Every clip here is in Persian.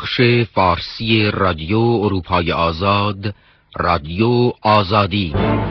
بخش فارسی رادیو اروپای آزاد، رادیو آزادی.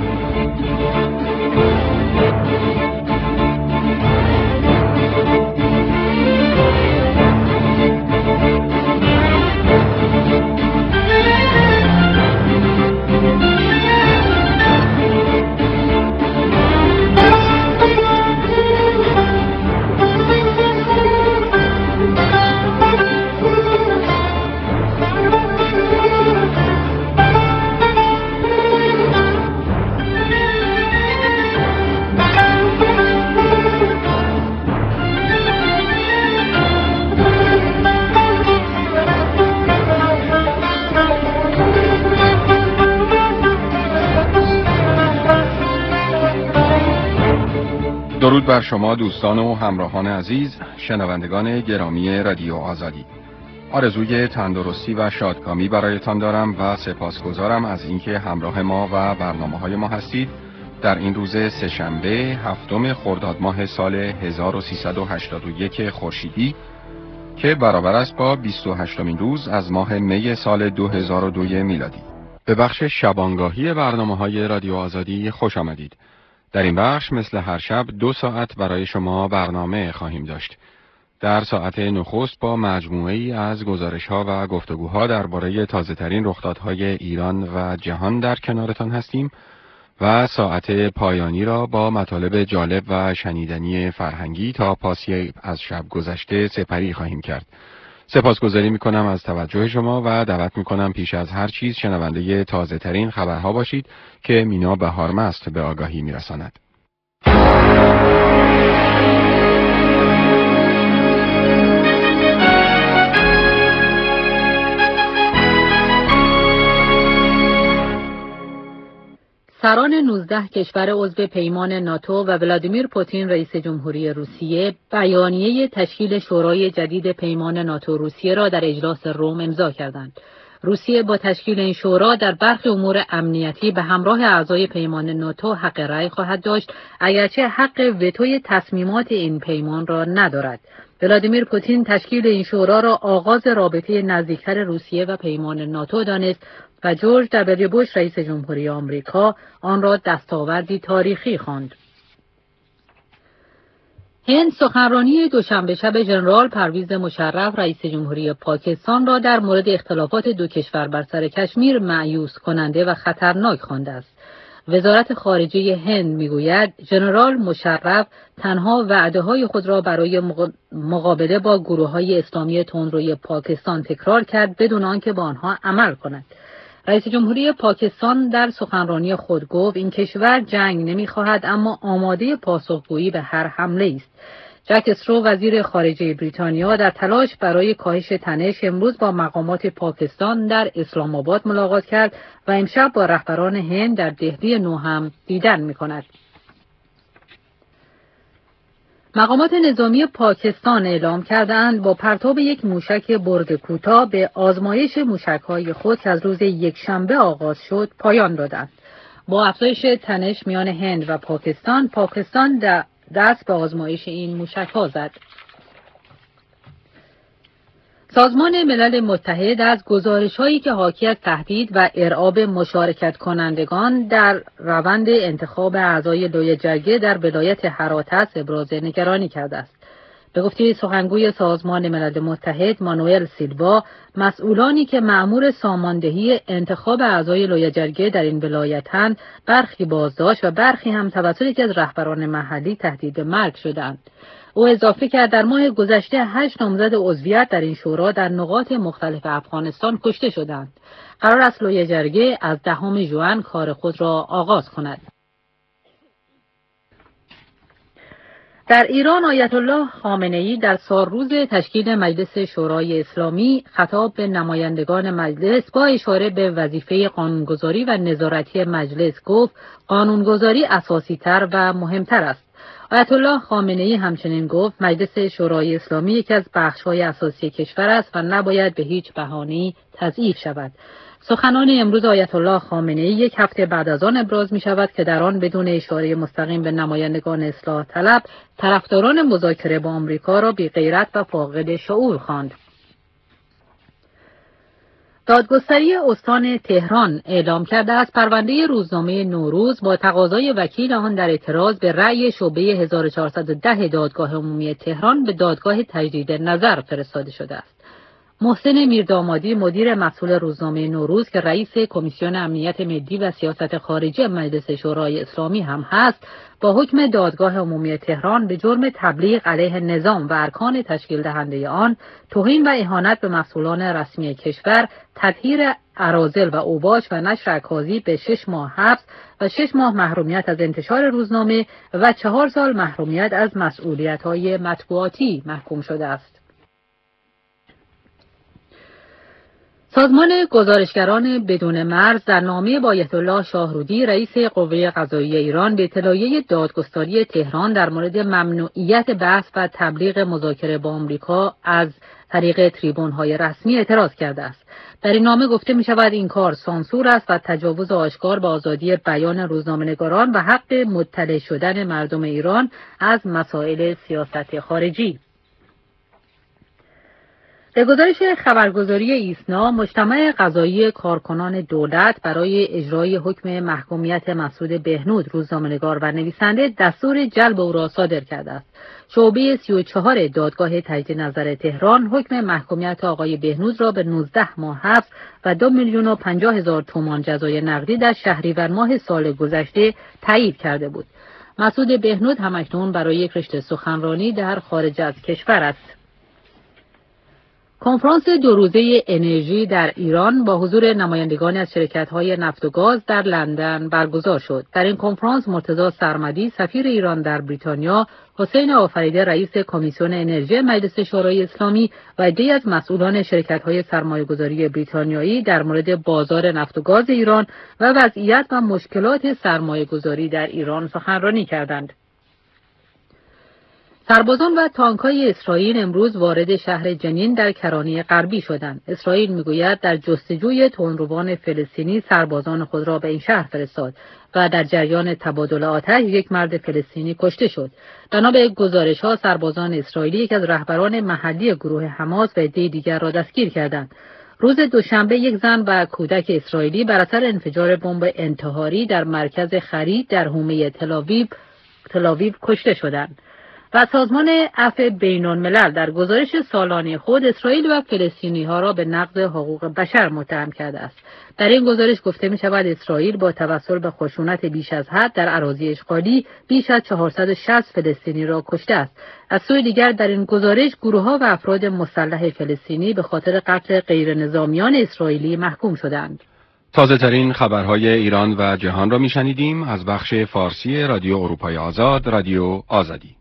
درود بر شما دوستان و همراهان عزیز، شنوندگان گرامی رادیو آزادی. آرزوی تندرستی و شادکامی برایتان دارم و سپاسگزارم از اینکه همراه ما و برنامه‌های ما هستید در این روز سه‌شنبه 7 خرداد ماه سال 1381 خورشیدی که برابر است با 28مین روز از ماه می سال 2002 میلادی. به بخش شبانگاهی برنامه‌های رادیو آزادی خوش آمدید. در این بخش مثل هر شب 2 ساعت برای شما برنامه خواهیم داشت. در ساعت نخست با مجموعه‌ای از گزارش‌ها و گفتگوها درباره تازه‌ترین رخدادهای ایران و جهان در کنارتان هستیم و ساعت پایانی را با مطالب جالب و شنیدنی فرهنگی تا پاسی از شب گذشته سپری خواهیم کرد. سپاسگزاری میکنم از توجه شما و دعوت میکنم پیش از هر چیز شنونده تازه‌ترین خبرها باشید که مینا بهارمست به آگاهی میرساند. سران 19 کشور عضو پیمان ناتو و ولادیمیر پوتین رئیس جمهوری روسیه بیانیه تشکیل شورای جدید پیمان ناتو روسیه را در اجلاس روم امضا کردند. روسیه با تشکیل این شورا در برخی امور امنیتی به همراه اعضای پیمان ناتو حق رأی خواهد داشت، اگرچه حق وتوی تصمیمات این پیمان را ندارد. ولادیمیر پوتین تشکیل این شورا را آغاز رابطه نزدیکتر روسیه و پیمان ناتو دانست و جورج دبلیو بوش رئیس جمهوری آمریکا آن را دستاوردی تاریخی خواند. هند سخنرانی دوشنبه شب ژنرال پرویز مشرف رئیس جمهوری پاکستان را در مورد اختلافات دو کشور بر سر کشمیر مایوس کننده و خطرناک خوانده است. وزارت خارجه هند میگوید ژنرال مشرف تنها وعده‌های خود را برای مقابله با گروه‌های اسلامی تندروی پاکستان تکرار کرد بدون آنکه با آنها عمل کند. رئیس جمهوری پاکستان در سخنرانی خود گفت این کشور جنگ نمی‌خواهد اما آماده پاسخگویی به هر حمله است. جک استرو وزیر خارجه بریتانیا در تلاش برای کاهش تنش امروز با مقامات پاکستان در اسلام آباد ملاقات کرد و امشب با رهبران هند در دهلی نو هم دیدن می‌کند. مقامات نظامی پاکستان اعلام کردند با پرتاب یک موشک برد کوتاه به آزمایش موشک‌های خود که از روز یکشنبه آغاز شد پایان دادند. با افزایش تنش میان هند و پاکستان دست به آزمایش این موشک‌ها زد. سازمان ملل متحد از گزارش‌هایی که حاکی از تهدید و ارعاب مشارکت کنندگان در روند انتخاب اعضای لویه در ولایت هرات است ابراز نگرانی کرده است. به گفته سخنگوی سازمان ملل متحد مانوئل سیلوا، مسئولانی که مأمور ساماندهی انتخاب اعضای لویه در این ولایت‌اند، برخی بازداشت و برخی هم توسط یکی از رهبران محلی تهدید به مرگ شدند. او اضافه کرد در ماه گذشته 8 نامزد عضویت در این شورا در نقاط مختلف افغانستان کشته شدند. قرار است لویه جرگه از 10 ژوئن کار خود را آغاز کند. در ایران آیت الله خامنه‌ای در سالروز تشکیل مجلس شورای اسلامی خطاب به نمایندگان مجلس با اشاره به وظیفه قانونگذاری و نظارتی مجلس گفت قانونگذاری اساسی‌تر و مهمتر است. آیت الله خامنه‌ای همچنین گفت مجلس شورای اسلامی یکی از بخش‌های اساسی کشور است و نباید به هیچ بهانه‌ای تضعیف شود. سخنان امروز آیت الله خامنه‌ای 1 هفته بعد از آن ابراز می شود که در آن بدون اشاره مستقیم به نمایندگان اصلاح طلب طرفداران مذاکره با آمریکا را بی غیرت و فاقد شعور خواند. دادگستری استان تهران اعلام کرده است پرونده روزنامه نوروز با تقاضای وکیل آن در اعتراض به رأی شعبه 1410 دادگاه عمومی تهران به دادگاه تجدید نظر فرستاده شده است. محسن میردامادی مدیر مسئول روزنامه نوروز که رئیس کمیسیون امنیت ملی و سیاست خارجی مجلس شورای اسلامی هم هست، با حکم دادگاه عمومی تهران به جرم تبلیغ علیه نظام و ارکان تشکیل دهنده آن، توهین و اهانت به مسئولان رسمی کشور، تطهیر اراذل و اوباش و نشر اکاذیب به 6 ماه حبس و 6 ماه محرومیت از انتشار روزنامه و 4 سال محرومیت از مسئولیت‌های مطبوعاتی محکوم شده است. سازمان گزارشگران بدون مرز در نامه با آیت الله شاهرودی رئیس قوه قضاییه ایران به اطلاعیه دادگستری تهران در مورد ممنوعیت بحث و تبلیغ مذاکره با آمریکا از طریق تریبون‌های رسمی اعتراض کرده است. در این نامه گفته می شود این کار سانسور است و تجاوز آشکار به آزادی بیان روزنامه‌نگاران و حق مطلع شدن مردم ایران از مسائل سیاست خارجی. به گزارش خبرگزاری ایسنا، مجتمع قضایی کارکنان دولت برای اجرای حکم محکومیت مسعود بهنود روزنامه‌نگار و نویسنده دستور جلب او را صادر کرده است. شعبه 34 دادگاه تجدید نظر تهران حکم محکومیت آقای بهنود را به 19 ماه حبس و 2,050,000 تومان جزای نقدی در شهریور ماه سال گذشته تایید کرده بود. مسعود بهنود همکنون برای یک رشته سخنرانی در خارج از کشور است. کنفرانس 2 روزه انرژی در ایران با حضور نمایندگان از شرکت‌های نفت و گاز در لندن برگزار شد. در این کنفرانس مرتضی سرمدی سفیر ایران در بریتانیا، حسین آفریده رئیس کمیسیون انرژی مجلس شورای اسلامی و عده‌ای از مسئولان شرکت‌های سرمایه‌گذاری بریتانیایی در مورد بازار نفت و گاز ایران و وضعیت و مشکلات سرمایه‌گذاری در ایران سخنرانی کردند. سربازان و تانک‌های اسرائیل امروز وارد شهر جنین در کرانه غربی شدند. اسرائیل میگوید در جستجوی تندروان فلسطینی سربازان خود را به این شهر فرستاد و در جریان تبادل آتش یک مرد فلسطینی کشته شد. بنا به گزارش‌ها سربازان اسرائیلی یک از رهبران محلی گروه حماس و عده دیگر را دستگیر کردند. روز دوشنبه یک زن و کودک اسرائیلی بر اثر انفجار بمب انتحاری در مرکز خرید در حومه تل‌آویو کشته شدند. و سازمان عفو بین‌الملل در گزارش سالانه خود اسرائیل و فلسطینی‌ها را به نقض حقوق بشر متهم کرده است. در این گزارش گفته می‌شود اسرائیل با توسل به خشونت بیش از حد در اراضی اشغالی بیش از 460 فلسطینی را کشته است. از سوی دیگر در این گزارش گروه‌ها و افراد مسلح فلسطینی به خاطر قتل غیرنظامیان اسرائیلی محکوم شدند. تازه‌ترین خبرهای ایران و جهان را می‌شنیدیم از بخش فارسی رادیو اروپای آزاد، رادیو آزادی.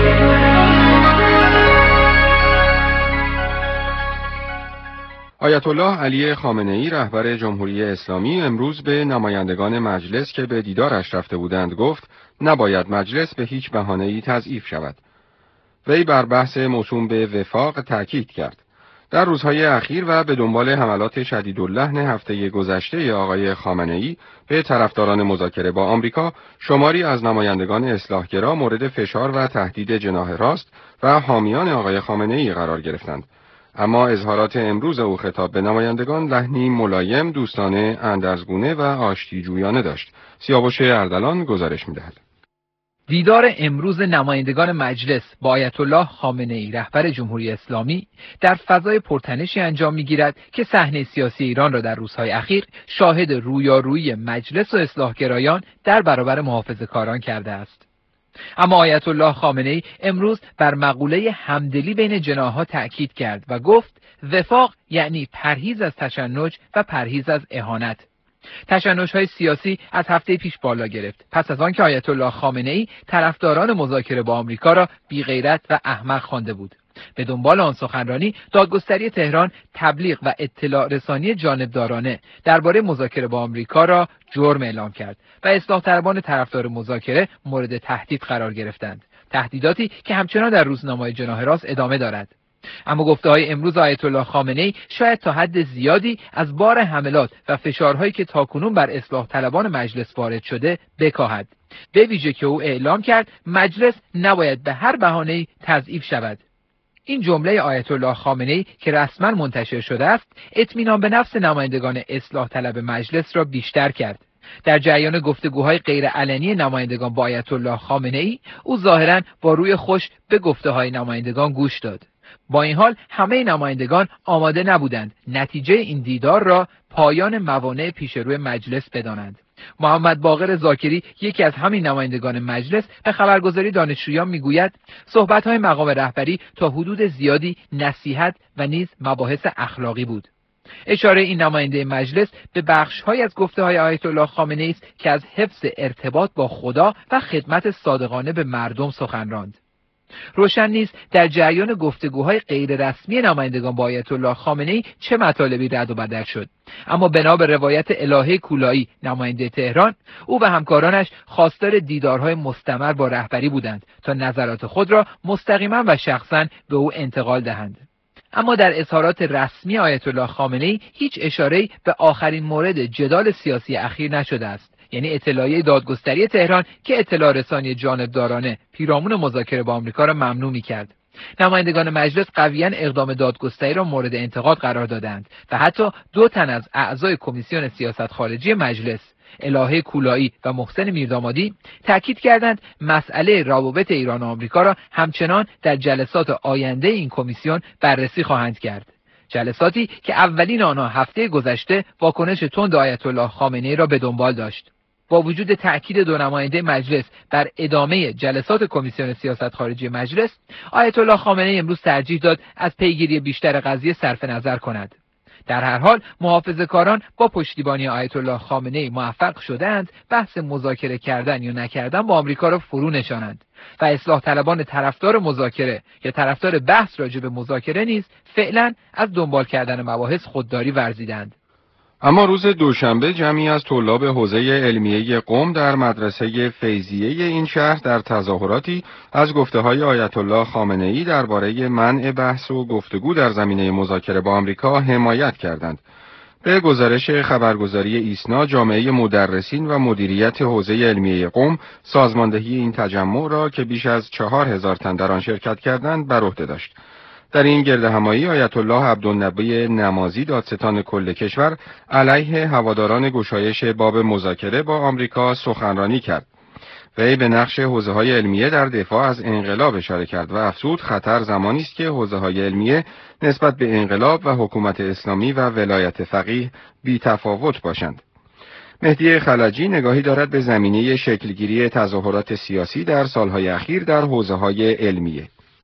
آیت الله علی خامنه‌ای رهبر جمهوری اسلامی امروز به نمایندگان مجلس که به دیدارش رفته بودند گفت نباید مجلس به هیچ بهانه‌ای تضعیف شود. وی بر بحث موسوم به وفاق تاکید کرد. در روزهای اخیر و به دنبال حملات شدیداللحن هفته گذشته آقای خامنه‌ای به طرفداران مذاکره با آمریکا، شماری از نمایندگان اصلاحگرا مورد فشار و تهدید جناح راست و حامیان آقای خامنه‌ای قرار گرفتند. اما اظهارات امروز او خطاب به نمایندگان لحنی ملایم، دوستانه، اندرزگونه و آشتیجویانه داشت. سیاوش اردلان گزارش می‌دهد. دیدار امروز نمایندگان مجلس با آیت الله خامنه‌ای رهبر جمهوری اسلامی در فضای پرتنشی انجام می‌گیرد که صحنه سیاسی ایران را در روزهای اخیر شاهد رویارویی مجلس و اصلاحگرایان در برابر محافظه‌کاران کرده است. اما آیت الله خامنه‌ای امروز بر مقوله همدلی بین جناح‌ها تأکید کرد و گفت وفاق یعنی پرهیز از تشنج و پرهیز از اهانت. تشنج‌های سیاسی از هفته پیش بالا گرفت پس از آنکه آیت الله خامنه‌ای طرفداران مذاکره با آمریکا را بی‌غیرت و احمق خوانده بود. به دنبال آن سخنرانی دادگستری تهران تبلیغ و اطلاع رسانی جانبدارانه درباره مذاکره با آمریکا را جرم اعلام کرد و اصلاح طلبان طرفدار مذاکره مورد تهدید قرار گرفتند. تهدیداتی که همچنان در روزنامه‌های جناح راست ادامه دارد. اما گفته‌های امروز آیت الله خامنه‌ای شاید تا حد زیادی از بار حملات و فشارهایی که تاکنون بر اصلاح طلبان مجلس وارد شده بکاهد. به ویژه که او اعلام کرد مجلس نباید به هر بهانه‌ای تضعیف شود. این جمله آیت الله خامنه‌ای که رسما منتشر شده است، اطمینان به نفس نمایندگان اصلاح طلب مجلس را بیشتر کرد. در جریان گفتگوهای غیر علنی نمایندگان با آیت الله خامنه‌ای، او ظاهراً با روی خوش به گفته‌های نمایندگان گوش داد. با این حال همه نمایندگان آماده نبودند نتیجه این دیدار را پایان موانع پیش روی مجلس بدانند. محمد باقر ذاکری، یکی از همین نمایندگان مجلس، به خبرگزاری دانشجویان میگوید صحبت‌های مقام رهبری تا حدود زیادی نصیحت و نیز مباحث اخلاقی بود. اشاره این نماینده مجلس به بخش‌های از گفته‌های آیت الله خامنه‌ای است که از حفظ ارتباط با خدا و خدمت صادقانه به مردم سخن راند. روشن نیست در جریان گفتگوهای غیر رسمی نمایندگان با آیت الله خامنه‌ای چه مطالبی رد و بدل شد، اما بنا به روایت الهه کولایی، نماینده تهران، او و همکارانش خواستار دیدارهای مستمر با رهبری بودند تا نظرات خود را مستقیما و شخصا به او انتقال دهند. اما در اظهارات رسمی آیت الله خامنه‌ای هیچ اشاره‌ای به آخرین مورد جدال سیاسی اخیر نشده است، یعنی اطلاعیه دادگستری تهران که اطلاع رسانی جانبدارانه پیرامون مذاکره با آمریکا را ممنوع می‌کرد. نمایندگان مجلس قویاً اقدام دادگستری را مورد انتقاد قرار دادند و حتی 2 تن از اعضای کمیسیون سیاست خارجی مجلس، الهه کولایی و محسن میردامادی، تاکید کردند مسئله روابط ایران و آمریکا را همچنان در جلسات آینده این کمیسیون بررسی خواهند کرد. جلساتی که اولین آنها هفته گذشته واکنش تند آیت الله خامنه‌ای را به دنبال داشت. با وجود تأکید 2 نماینده مجلس بر ادامه جلسات کمیسیون سیاست خارجی مجلس، آیت الله خامنه‌ای امروز ترجیح داد از پیگیری بیشتر قضیه صرف نظر کند. در هر حال محافظه‌کاران با پشتیبانی آیت الله خامنه‌ای موفق شدند بحث مذاکره کردن یا نکردن با آمریکا را فرو نشانند و اصلاح طلبان طرفدار مذاکره یا طرفدار بحث راجع به مذاکره نیز فعلا از دنبال کردن مباحث خودداری ورزیدند. اما روز دوشنبه جمعی از طلاب حوزه علمیه قم در مدرسه فیضیه این شهر در تظاهراتی از گفته‌های آیت الله خامنه‌ای درباره منع بحث و گفتگو در زمینه مذاکره با آمریکا حمایت کردند. به گزارش خبرگزاری ایسنا، جامعه مدرسین و مدیریت حوزه علمیه قم سازماندهی این تجمع را که بیش از 4000 تن در آن شرکت کردند بر عهده داشت. در این گردهمایی آیت الله عبدالنبی نمازی، دادستان کل کشور، علیه هواداران گشایش باب مذاکره با آمریکا سخنرانی کرد. وی به نقش حوزه‌های علمیه در دفاع از انقلاب اشاره کرد و افزود خطر زمانی است که حوزه‌های علمیه نسبت به انقلاب و حکومت اسلامی و ولایت فقیه بی‌تفاوت باشند. مهدی خلجی نگاهی دارد به زمینه شکلگیری تظاهرات سیاسی در سالهای اخیر در حوزه‌های علمیه.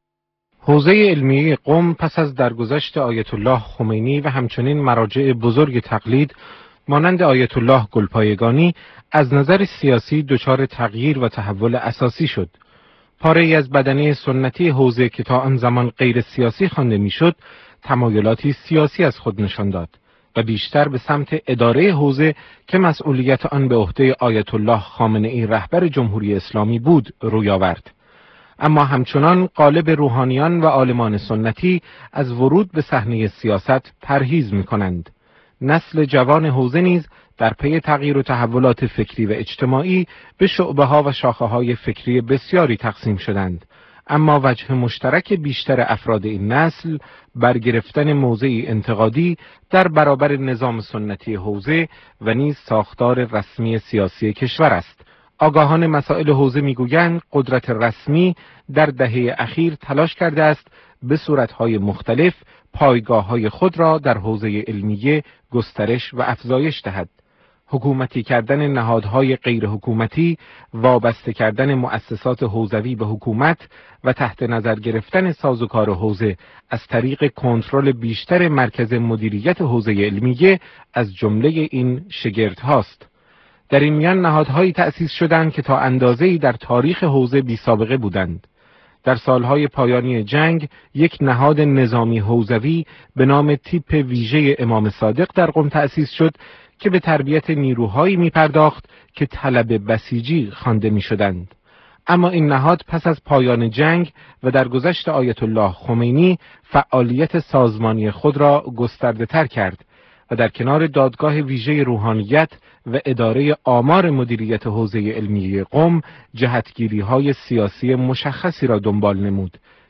حوزه علمیه قم پس از درگذشت آیت الله خمینی و همچنین مراجع بزرگ تقلید مانند آیت الله گلپایگانی از نظر سیاسی دچار تغییر و تحول اساسی شد. پاره‌ای از بدنه سنتی حوزه که تا آن زمان غیر سیاسی خوانده میشد، تمایلاتی سیاسی از خود نشان داد و بیشتر به سمت اداره حوزه که مسئولیت آن به عهده آیت الله خامنه‌ای رهبر جمهوری اسلامی بود روی آورد. اما همچنان غالب روحانیان و عالمان سنتی از ورود به صحنه سیاست پرهیز می‌کنند. نسل جوان حوزه نیز در پی تغییر و تحولات فکری و اجتماعی به شعبه‌ها و شاخه‌های فکری بسیاری تقسیم شدند، اما وجه مشترک بیشتر افراد این نسل برگرفتن موضعی انتقادی در برابر نظام سنتی حوزه و نیز ساختار رسمی سیاسی کشور است. آگاهان مسائل حوزه میگویند قدرت رسمی در دهه اخیر تلاش کرده است به صورتهای مختلف پایگاه‌های خود را در حوزه علمیه گسترش و افزایش دهد. حکومتی کردن نهادهای غیر حکومتی، وابسته کردن مؤسسات حوزوی به حکومت و تحت نظر گرفتن سازوکار حوزه از طریق کنترل بیشتر مرکز مدیریت حوزه علمیه از جمله این شگردهاست. در این میان نهادهایی تأسیس شدند که تا اندازه‌ای در تاریخ حوزه بی سابقه بودند. در سالهای پایانی جنگ یک نهاد نظامی حوزوی به نام تیپ ویژه امام صادق در قم تأسیس شد که به تربیت نیروهایی می پرداخت که طلب بسیجی خوانده می شدند. اما این نهاد پس از پایان جنگ و در گذشت آیت الله خمینی فعالیت سازمانی خود را گسترده تر کرد و در کنار دادگاه ویژه روحانیت و اداره آمار مدیریت حوزه علمیه قم جهتگیری‌های سیاسی مشخصی را دنبال نمود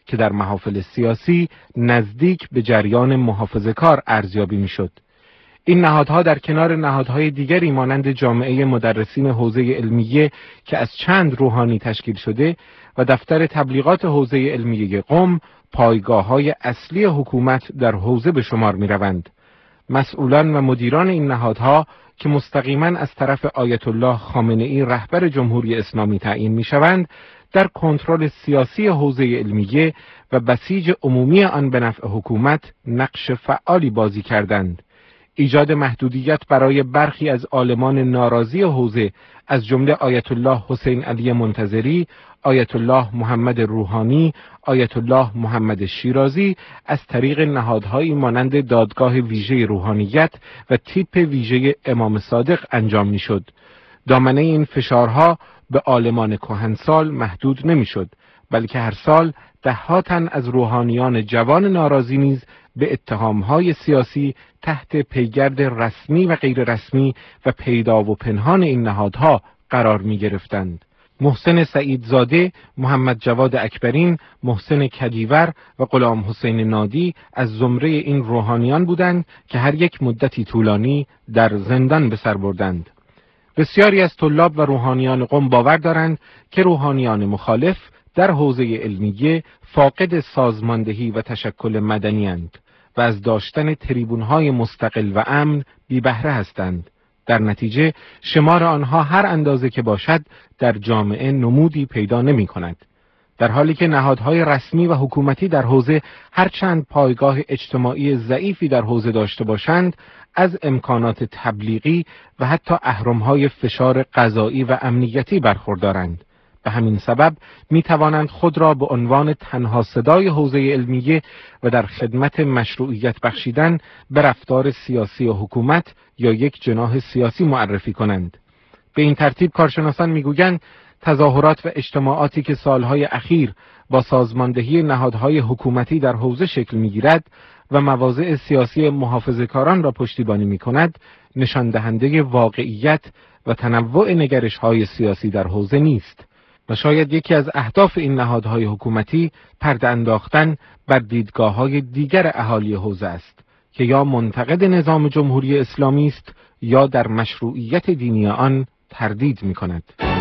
که در محافل سیاسی نزدیک به جریان محافظه‌کار ارزیابی می‌شد. این نهادها در کنار نهادهای دیگری مانند جامعه مدرسین حوزه علمیه که از چند روحانی تشکیل شده و دفتر تبلیغات حوزه علمیه قم پایگاه‌های اصلی حکومت در حوزه به شمار می‌روند. مسئولان و مدیران این نهادها که مستقیما از طرف آیت الله خامنه‌ای رهبر جمهوری اسلامی تعیین می‌شوند، در کنترل سیاسی حوزه علمیه و بسیج عمومی آن به نفع حکومت نقش فعالی بازی کردند. ایجاد محدودیت برای برخی از عالمان ناراضی حوزه از جمله آیت الله حسین علی منتظری، آیت الله محمد روحانی، آیت الله محمد شیرازی از طریق نهادهایی مانند دادگاه ویژه روحانیت و تیپ ویژه امام صادق انجام می‌شد. دامنه این فشارها به عالمان کهنسال محدود نمی‌شد، بلکه هر سال ده‌ها تن از روحانیان جوان ناراضی نیز به اتهام‌های سیاسی تحت پیگرد رسمی و غیر رسمی و پیدا و پنهان این نهادها قرار می‌گرفتند. محسن سعیدزاده، محمد جواد اکبرین، محسن کدیور و غلام حسین نادی از زمره این روحانیان بودند که هر یک مدتی طولانی در زندان به سر بردند. بسیاری از طلاب و روحانیان قم باور دارند که روحانیان مخالف در حوزه علمیه فاقد سازماندهی و تشکل مدنی اند و از داشتن تریبون‌های مستقل و امن بی بهره هستند. در نتیجه شمار آنها هر اندازه که باشد در جامعه نمودی پیدا نمی کند. در حالی که نهادهای رسمی و حکومتی در حوزه هرچند پایگاه اجتماعی ضعیفی در حوزه داشته باشند، از امکانات تبلیغی و حتی اهرم‌های فشار قضایی و امنیتی برخوردارند. به همین سبب می توانند خود را به عنوان تنها صدای حوزه علمیه و در خدمت مشروعیت بخشیدن به رفتار سیاسی و حکومت یا یک جناح سیاسی معرفی کنند. به این ترتیب کارشناسان میگویند تظاهرات و اجتماعاتی که سالهای اخیر با سازماندهی نهادهای حکومتی در حوزه شکل میگیرد و مواضع سیاسی محافظه‌کاران را پشتیبانی میکند، نشان دهنده واقعیت و تنوع نگرش‌های سیاسی در حوزه نیست و شاید یکی از اهداف این نهادهای حکومتی پرده انداختن بر دیدگاه‌های دیگر اهالی حوزه است که یا منتقد نظام جمهوری اسلامی است یا در مشروعیت دینی آن تردید می‌کند.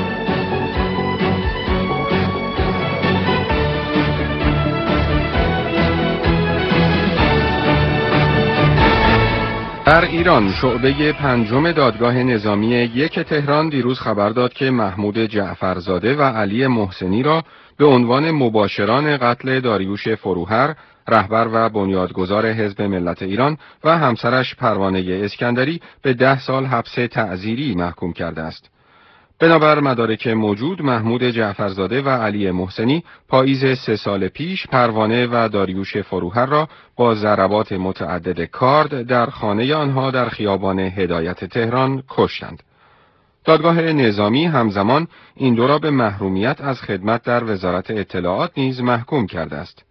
در ایران شعبه 5 دادگاه نظامی 1 تهران دیروز خبر داد که محمود جعفرزاده و علی محسنی را به عنوان مباشران قتل داریوش فروهر، رهبر و بنیادگذار حزب ملت ایران و همسرش پروانه اسکندری به 10 سال حبس تعزیری محکوم کرده است. بنابر مدارک موجود، محمود جعفرزاده و علی محسنی پاییز 3 سال پیش پروانه و داریوش فروهر را با ضربات متعدد کارد در خانه آنها در خیابان هدایت تهران کشتند. دادگاه نظامی همزمان این دو را به محرومیت از خدمت در وزارت اطلاعات نیز محکوم کرده است.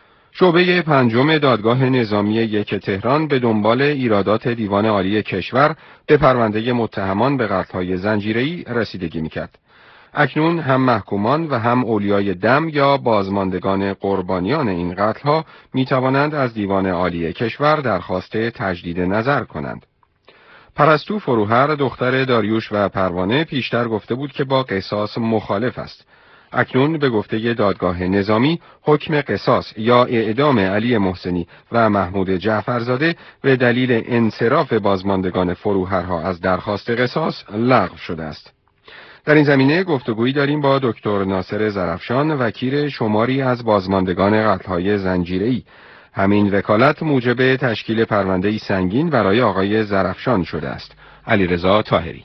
شعبه 5 دادگاه نظامی 1 تهران به دنبال ایرادات دیوان عالی کشور به پرونده متهمان به قتل‌های زنجیره‌ای رسیدگی می‌کرد. اکنون هم محکومان و هم اولیای دم یا بازماندگان قربانیان این قتل‌ها می‌توانند از دیوان عالی کشور درخواست تجدید نظر کنند. پرستو فروهر، دختر داریوش و پروانه، پیشتر گفته بود که با قصاص مخالف است. اکنون به گفته دادگاه نظامی حکم قصاص یا اعدام علی محسنی و محمود جعفرزاده به دلیل انصراف بازماندگان فروهرها از درخواست قصاص لغو شده است. در این زمینه گفتگویی داریم با دکتر ناصر زرفشان، وکیل شماری از بازماندگان قتل‌های زنجیره‌ای. همین وکالت موجب تشکیل پرونده‌ای سنگین برای آقای زرفشان شده است. علیرضا طاهری.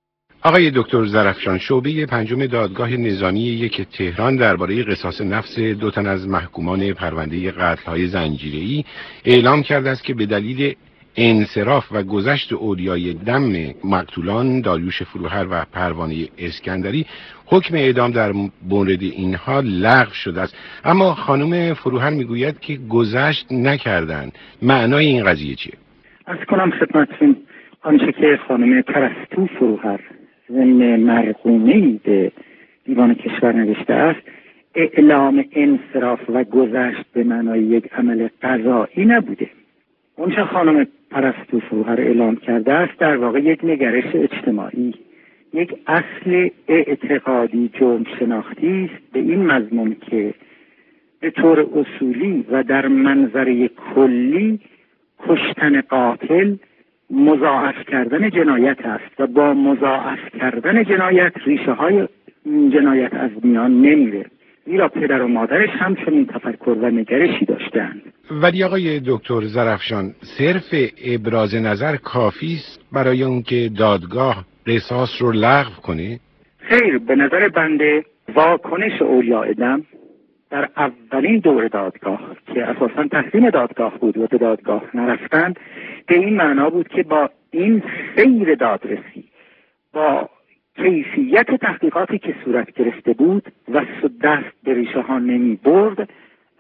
آقای دکتر زرفشان، شعبه 5 دادگاه نظامی 1 تهران درباره قصاص نفس 2 تن از محکومان پرونده قتل‌های زنجیره‌ای اعلام کرده است که به دلیل انصراف و گذشت اولیای دم مقتولان داریوش فروهر و پروانه اسکندری حکم اعدام در مورد اینها لغو شده است. اما خانم فروهر میگوید که گذشت نکردند. معنای این قضیه چیه؟ عرض کنم خدمتتون آنچه که خانم پرستو فروهر ضمن مرقومه‌ای به دیوان کشور نوشته است، اعلام انصراف و گذشت به معنای یک عمل قضایی نبوده. اونچه خانم پرستو فروهر اعلام کرده است در واقع یک نگرش اجتماعی، یک اصل اعتقادی جرم شناختی است به این مضمون که به طور اصولی و در منظره کلی کشتن قاتل مضاعف کردن جنایت است و با مضاعف کردن جنایت ریشه های جنایت از میان نمیره، زیرا پدر و مادرش همچنین تفکر و نگرشی داشتند. ولی آقای دکتر زرفشان، صرف ابراز نظر کافی است برای اون که دادگاه قصاص رو لغو کنه؟ خیر، به نظر بنده واکنش اولیاء دم در اولین دور دادگاه که اساساً تسلیم دادگاه بود و به دادگاه نرفتند به این معنا بود که با این سیر دادرسی، با کیفیت تحقیقاتی که صورت گرفته بود و دست به ریشه ها نمی برد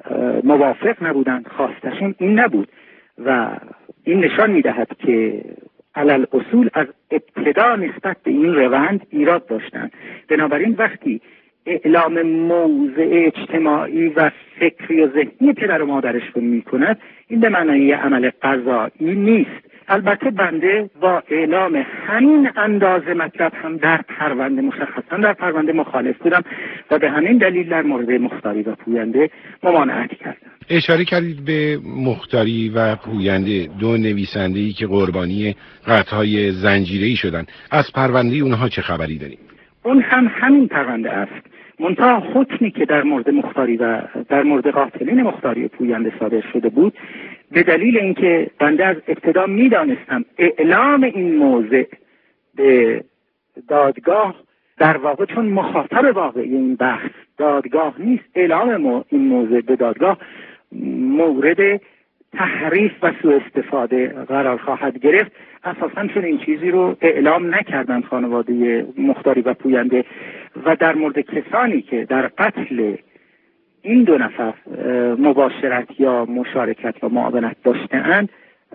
موافق نبودند. خواستشون این نبود و این نشان می دهد که علل اصول از ابتدا نسبت به این روند ایراد داشتند. بنابراین وقتی اعلام موضع اجتماعی و فکری و ذهنی پدر و مادرش رو می کند، این به معنای عمل قضایی نیست. البته بنده با اعلام همین اندازه مطلب هم در پرونده مشخصا در پرونده مخالف بودم و به همین دلیل در مورد مختاری و پوینده ممانعت کردم. اشاره کردید به مختاری و پوینده، دو نویسنده‌ای که قربانی قتل‌های زنجیره‌ای شدن. از پرونده اونها چه خبری داریم؟ اون هم همین پرونده است، منتها حکمی که در مورد مختاری و در مورد قاتلین مختاری و پوینده صادر شده بود به دلیل اینکه بنده از ابتدا میدانستم اعلام این موضع به دادگاه در واقع چون مخاطب واقعی این بحث دادگاه نیست، اعلام این موضع به دادگاه مورد تحریف و سوء استفاده قرار خواهد گرفت. اساساً چون این چیزی رو اعلام نکردن خانواده مختاری و پوینده و در مورد کسانی که در قتل این دو نفر مباشرت یا مشارکت و معاونت داشته‌اند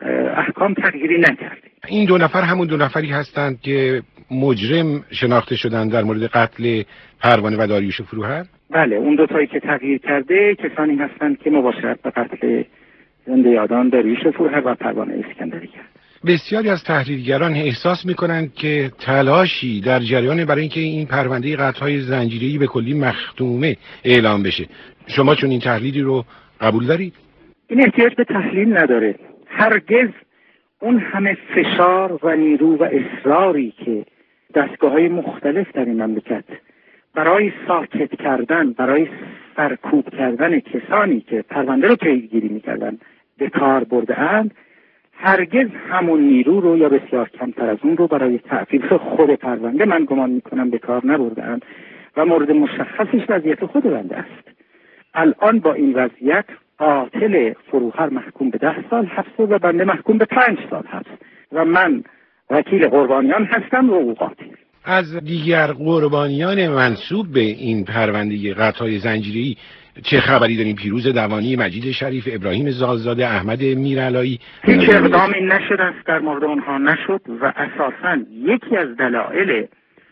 احکام تغییری نکرده. این دو نفر همون دو نفری هستند که مجرم شناخته شدند در مورد قتل پروانه و داریوش فروهر؟ بله، اون دو تایی که تغییر کرده کسانی هستند که مباشرت به قتل زنده یادان داریوش فروهر و پروانه اسکندری کرد. بسیاری از تحلیلگران احساس می‌کنند که تلاشی در جریان برای اینکه این پرونده قتل‌های زنجیره‌ای به کلی مختومه اعلام بشه. شما چون این تحلیلی رو قبول دارید؟ این احتیاج به تحلیل نداره. هرگز اون همه فشار و نیرو و اصراری که دستگاه‌های مختلف در این مملکت برای ساکت کردن، برای سرکوب کردن کسانی که پرونده رو پیگیری می‌کردن به کار برده‌اند، هرگز همون نیرو رو یا بسیار کمتر از اون رو برای تعقیب خود پرونده من گمان میکنم به کار نبرده‌اند و مورد مشخصش وضعیت خود بنده است. الان با این وضعیت قاتل فروهر محکوم به 10 سال حبس و بنده محکوم به 5 سال حبس و من وکیل قربانیان هستم و قاتل. از دیگر قربانیان منسوب به این پرونده قتل‌های زنجیره‌ای چه خبری داریم؟ پیروز دوانی، مجید شریف، ابراهیم زالزاده، احمد میرعلایی. هیچ اقدامی نشده است در مورد آنها نشد و اساساً یکی از دلایل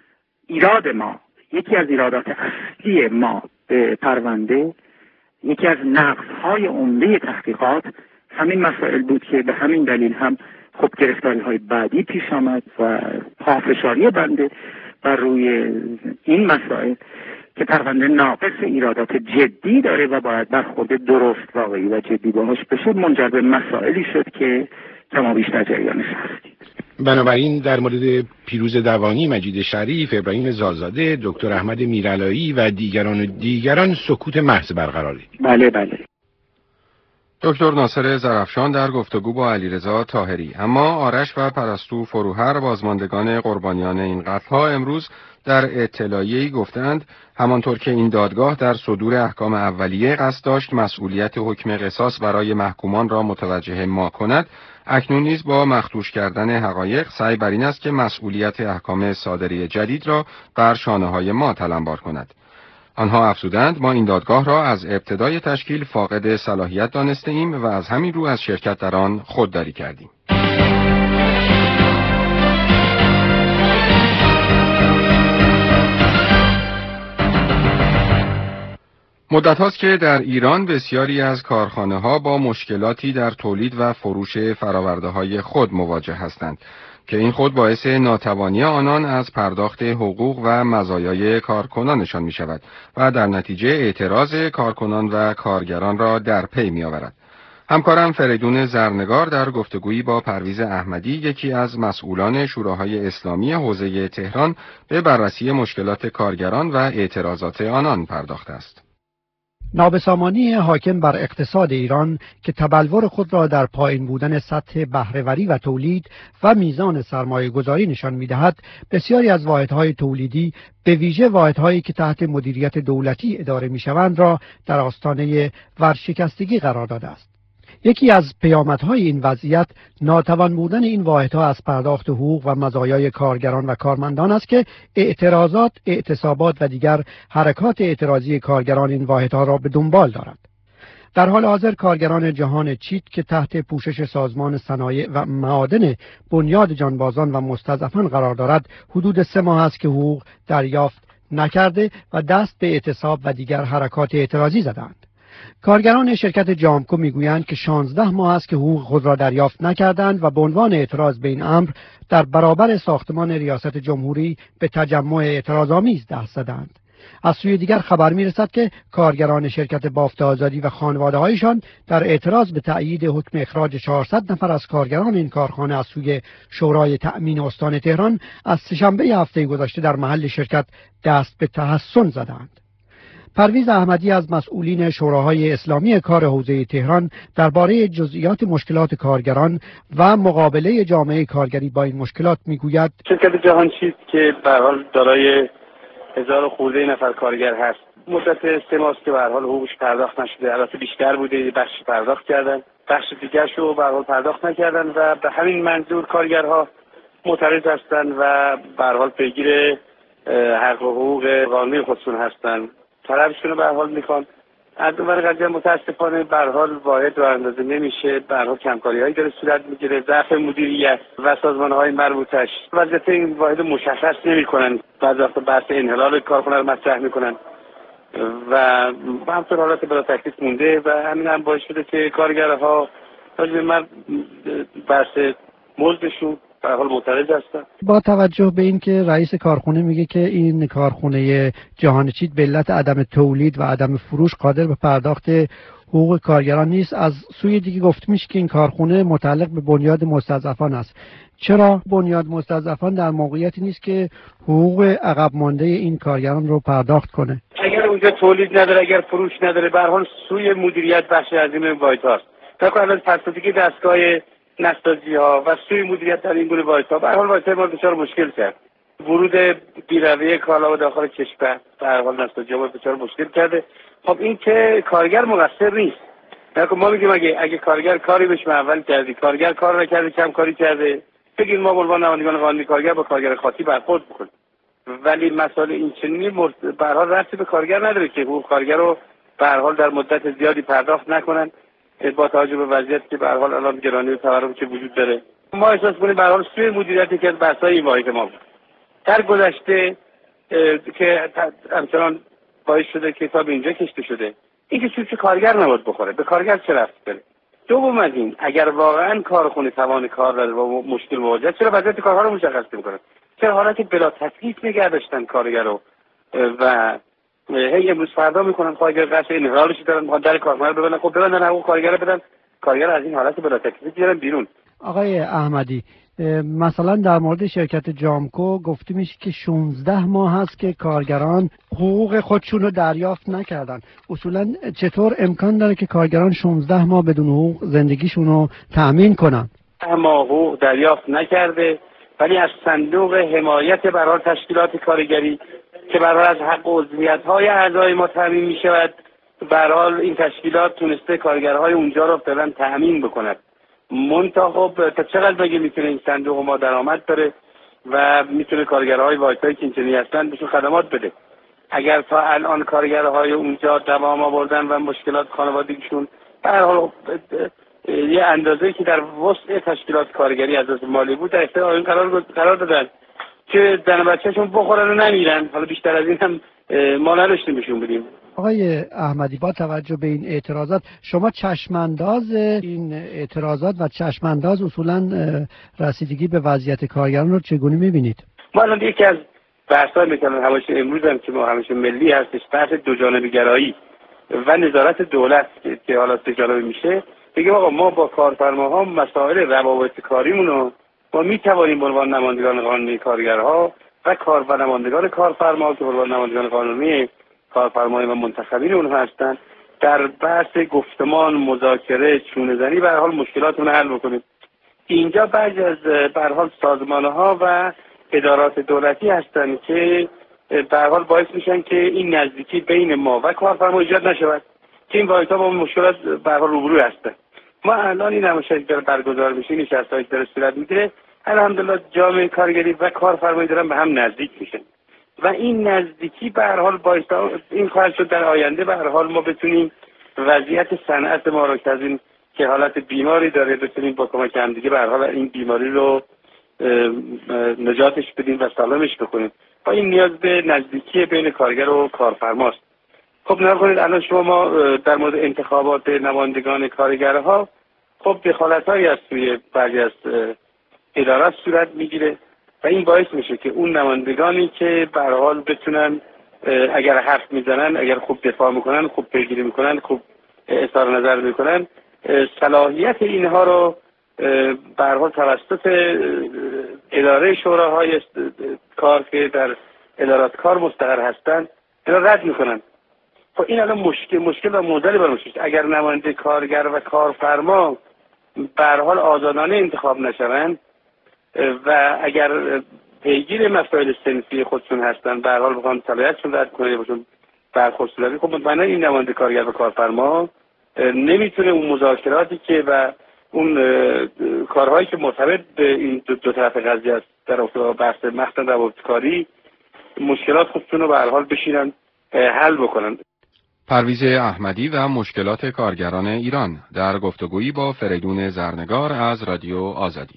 ایراد ما، یکی از ایرادات اصلی ما به پرونده، یکی از نقص‌های عمده تحقیقات همین مسائل بود که به همین دلیل هم خب گرفتاری‌های بعدی پیش آمد و پافشاری بنده بر روی این مسائل که پرونده ناقص ایرادات جدی داره و باید برخورد درست، واقعی و جدی باهاش بشه، منجر به مسائلی شد که کما بیش در جریانش هستید. بنابراین در مورد پیروز دوانی، مجید شریف، ابراهیم زالزاده، دکتر احمد میرعلایی و دیگران سکوت محض برقراره. بله بله. دکتر ناصر زرفشان در گفتگو با علیرضا طاهری. اما آرش و پرستو فروهر، بازماندگان قربانیان این قتل‌ها، امروز در اطلاعیه‌ای گفتند همانطور که این دادگاه در صدور احکام اولیه قصد داشت مسئولیت حکم قصاص برای محکومان را متوجه ما کند، اکنون نیز با مخدوش کردن حقایق سعی بر این است که مسئولیت احکام صادره جدید را بر شانه‌های ما تلمبار کند. آنها افزودند ما این دادگاه را از ابتدای تشکیل فاقد صلاحیت دانسته ایم و از همین رو از شرکت در آن خودداری کردیم. مدت هاست که در ایران بسیاری از کارخانه ها با مشکلاتی در تولید و فروش فرآورده های خود مواجه هستند که این خود باعث ناتوانی آنان از پرداخت حقوق و مزایای کارکنانشان می شود و در نتیجه اعتراض کارکنان و کارگران را در پی می آورد. همکارم فریدون زرنگار در گفتگویی با پرویز احمدی، یکی از مسئولان شوراهای اسلامی حوزه تهران، به بررسی مشکلات کارگران و اعتراضات آنان پرداخته است. نابسامانی حاکم بر اقتصاد ایران که تبلور خود را در پایین بودن سطح بهره‌وری و تولید و میزان سرمایه‌گذاری نشان می‌دهد، بسیاری از واحدهای تولیدی به ویژه واحدهایی که تحت مدیریت دولتی اداره می‌شوند را در آستانه ورشکستگی قرار داده است. یکی از پیامدهای این وضعیت ناتوان بودن این واحدها از پرداخت حقوق و مزایای کارگران و کارمندان است که اعتراضات، اعتصابات و دیگر حرکات اعتراضی کارگران این واحدها را به دنبال دارد. در حال حاضر کارگران جهان چیت که تحت پوشش سازمان صنایع و معادن بنیاد جانبازان و مستضعفان قرار دارد، حدود 3 ماه است که حقوق دریافت نکرده و دست به اعتصاب و دیگر حرکات اعتراضی زدند. کارگران شرکت جامکو میگویند که 16 ماه است که حقوق خود را دریافت نکردند و به عنوان اعتراض به این امر در برابر ساختمان ریاست جمهوری به تجمع اعتراض‌آمیز دست زدند. از سوی دیگر خبر میرسد که کارگران شرکت بافت آزادی و خانواده‌هایشان در اعتراض به تأیید حکم اخراج 400 نفر از کارگران این کارخانه از سوی شورای تأمین استان تهران از سه‌شنبه هفته گذشته در محل شرکت دست به تحصن زدند. پرویز احمدی از مسئولین شوراهای اسلامی کار حوزه تهران درباره جزئیات مشکلات کارگران و مقابله جامعه کارگری با این مشکلات میگوید: شرکت جهان چیت که به هر حال دارای 1000 خورده نفر کارگر هست، مدت 3 ماه که به هر حال حقوقش پرداخت نشده، البته بیشتر بوده، بخشی پرداخت کردن، بخش دیگرشو به هر حال پرداخت نکردن و به همین منظور کارگرها معترض هستند و به هر حال پیگیر حق و حقوق قانونی خودشون هستند. طلبشون رو به هر حال میخوان. از اون ور قضیه متاسفانه به هر حال واحد رو اندازه نمیشه، به هر حال کمکاری‌هایی داره صورت میگیره، ضعف مدیریت و سازمان‌های مربوطش وضعیت این واحد مشخص نمی‌کنن، بعضی وقتا بحث انحلال کارخانه رو مطرح می‌کنن و همطور حالت بلا تکلیف مونده و همین هم باعث شده که کارگرها راجع به بحث مزدشون به هر حال معترض هستن. با توجه به اینکه رئیس کارخانه میگه که این کارخانه جهان چیت به علت عدم تولید و عدم فروش قادر به پرداخت حقوق کارگران نیست، از سوی دیگه گفته میشه که این کارخانه متعلق به بنیاد مستضعفان است. چرا بنیاد مستضعفان در موقعیتی نیست که حقوق عقب مانده این کارگران رو پرداخت کنه؟ اگر اونجا تولید نداره، اگر فروش نداره، به هر حال سوی مدیریت بخش عظیم واحدهاست. تا کنون تصدیقی دستگاه نسازی‌ها و سوی مدیریت در این گونه واحدها به هر حال واحدهای ما دچار مشکل کرد. ورود بی‌رویه کالا داخل کشور به هر حال نسازی‌ها دچار مشکل کرده. خب این که کارگر مقصر نیست. ما میگیم اگه کارگر کاری بهش اول کردی، کارگر کار نکرده، کم کاری کرده، بگید ما به عنوان نمایندگان قانونی کارگر با کارگر خاطی برخورد بکنیم. ولی مسئله این چنینی به هر حال ربطی به کارگر نداره که حقوق کارگر رو به هر حال در مدت زیادی پرداخت نکنن با توجه به وضعیتی که به هر حال الان گرانی و تورم که وجود داره. ما احساس کنیم به هر حال سوی مدیریتی که از بحث‌های این واحد ما بود در گذشته که همچنان باعث شده که تا به اینجا کشته شده، این که چون کارگر نباید بخوره، به کارگر چه ربطی داره؟ دوم از این، اگر واقعا کارخونه توان کار داره و مشکل مواجهه، چرا وضعیت کارها رو مشخص نمی‌کنه؟ چرا حالت بلا تکلیف نگه داشتن کارگر رو و هی امروز فردا میکنن کارگر قصد انحلالش دارن، میخوان در کارخونه رو ببندن، خب ببندن حقوق کارگر بدن، کارگر از این حالت بلا تکلیف بیارن بیرون. آقای احمدی، مثلا در مورد شرکت جامکو گفته میشه که 16 ماه هست که کارگران حقوق خودشون رو دریافت نکردن. اصولا چطور امکان داره که کارگران 16 ماه بدون حقوق زندگیشون رو تأمین کنن؟ اما حقوق دریافت نکرده، ولی از صندوق حمایت برای تشکیلات کارگری که برای از حق و عضویت‌های اعضای ما تامین می‌شود، به هر حال این تشکیلات تونسته کارگرهای اونجا رو فعلا تامین بکند. منتها خب تا چقدر مگه میتونه این صندوق ما درآمد داره و میتونه کارگرهای واحدهای که اینجوری هستن بهشون خدمات بده؟ اگر تا الان کارگرهای اونجا دوام آوردن و مشکلات خانوادگیشون به هر حال یه اندازه‌ای که در وسع تشکیلات کارگری از لحاظ مالی بود در اختیار آیون قرار دادن که زن و بچه‌شون بخورن و نمیرن. حالا بیشتر از این هم ما نداشتیم بهشون بدیم. آقای احمدی، با توجه به این اعتراضات شما چشمانداز این اعتراضات و چشمانداز اصولا رسیدگی به وضعیت کارگران رو چگونه می‌بینید؟ ما الان یکی از بحث‌های مثلا همیشه امروز هم که ما همیشه ملی هستش، بحث دو جانبه گرایی و نظارت دولت که حالا سه جانبه میشه. بگیم آقا ما با کارفرماها مسائل روابط کاریمون رو ما میتوانیم به عنوان نمایندگان قانونی کارگرها و نمایندگان کارفرما که به عنوان نمایندگان قانونی کارفرمای و منتخبین اونها هستن در بحث گفتمان، مذاکره، چونه‌زنی به هر حال مشکلاتمون رو حل بکنیم. اینجا بعضی از به هر حال سازمان‌ها و ادارات دولتی هستن که به هر حال باعث میشن که این نزدیکی بین ما و کارفرما ایجاد نشود که این واحدها با مشکلات به هر حال روبرو هستن. ما الان این نمایشی که برگزار میشه، نشستایی که در صورت میگیره، الحمدلله جامعه کارگری و کارفرمایی دارن به هم نزدیک میشن و این نزدیکی به هر حال باعث این خواهد شد در آینده به هر حال ما بتونیم وضعیت صنعت ما رو که از این که حالت بیماری داره بتونیم با کمک هم دیگه به هر حال این بیماری رو نجاتش بدیم و سالمش بکنیم. با این نیاز به نزدیکی بین کارگر و کارفرماست. خب نگاه کنید الان شما ما در مورد انتخابات نمایندگان کارگرها خب دخالت‌هایی از سوی بعضی از ادارات صورت میگیره و این باعث میشه که اون نمایندگانی که به هر حال بتونن اگر حرف میزنن، اگر خوب دفاع میکنن، خوب پیگیری میکنن، خوب اظهار نظر میکنن، صلاحیت اینها رو به هر حال توسط اداره شوراهای کار که در ادارات کار مستقر هستند اینا رد میکنن. خب این الان مشکل و معضلی برمیشه. اگر نماینده کارگر و کارفرما به هر حال آزادانه انتخاب نشوند و اگر پیگیر مسائل صنفی خودشون هستن به هر حال بخوان صلاحیتشون رد کنه باشون برخورد صورتی، خب مطمئنا این نماینده کارگر و کارفرما نمیتونه اون مذاکراتی که و اون کارهایی که مرتبط به این دو طرف قضیه است در بحث مخزن روابط کاری مشکلات خودشون رو به هر حال بشینن حل بکنن. پرویز احمدی و مشکلات کارگران ایران در گفتگویی با فریدون زرنگار از رادیو آزادی.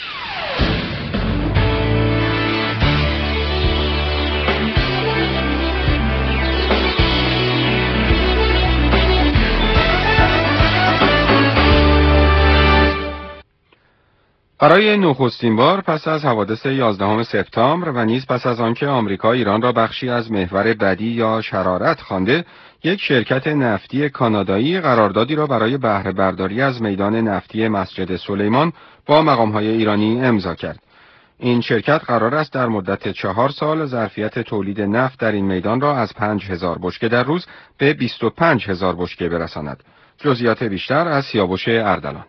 برای نخستین بار پس از حوادث 11 سپتامبر و نیز پس از آنکه آمریکا ایران را بخشی از محور بدی یا شرارت خوانده، یک شرکت نفتی کانادایی قراردادی را برای بهره برداری از میدان نفتی مسجد سلیمان با مقام‌های ایرانی امضا کرد. این شرکت قرار است در مدت 4 سال ظرفیت تولید نفت در این میدان را از 5000 بشکه در روز به 25000 بشکه برساند. جزئیات بیشتر از سیاوش اردلان.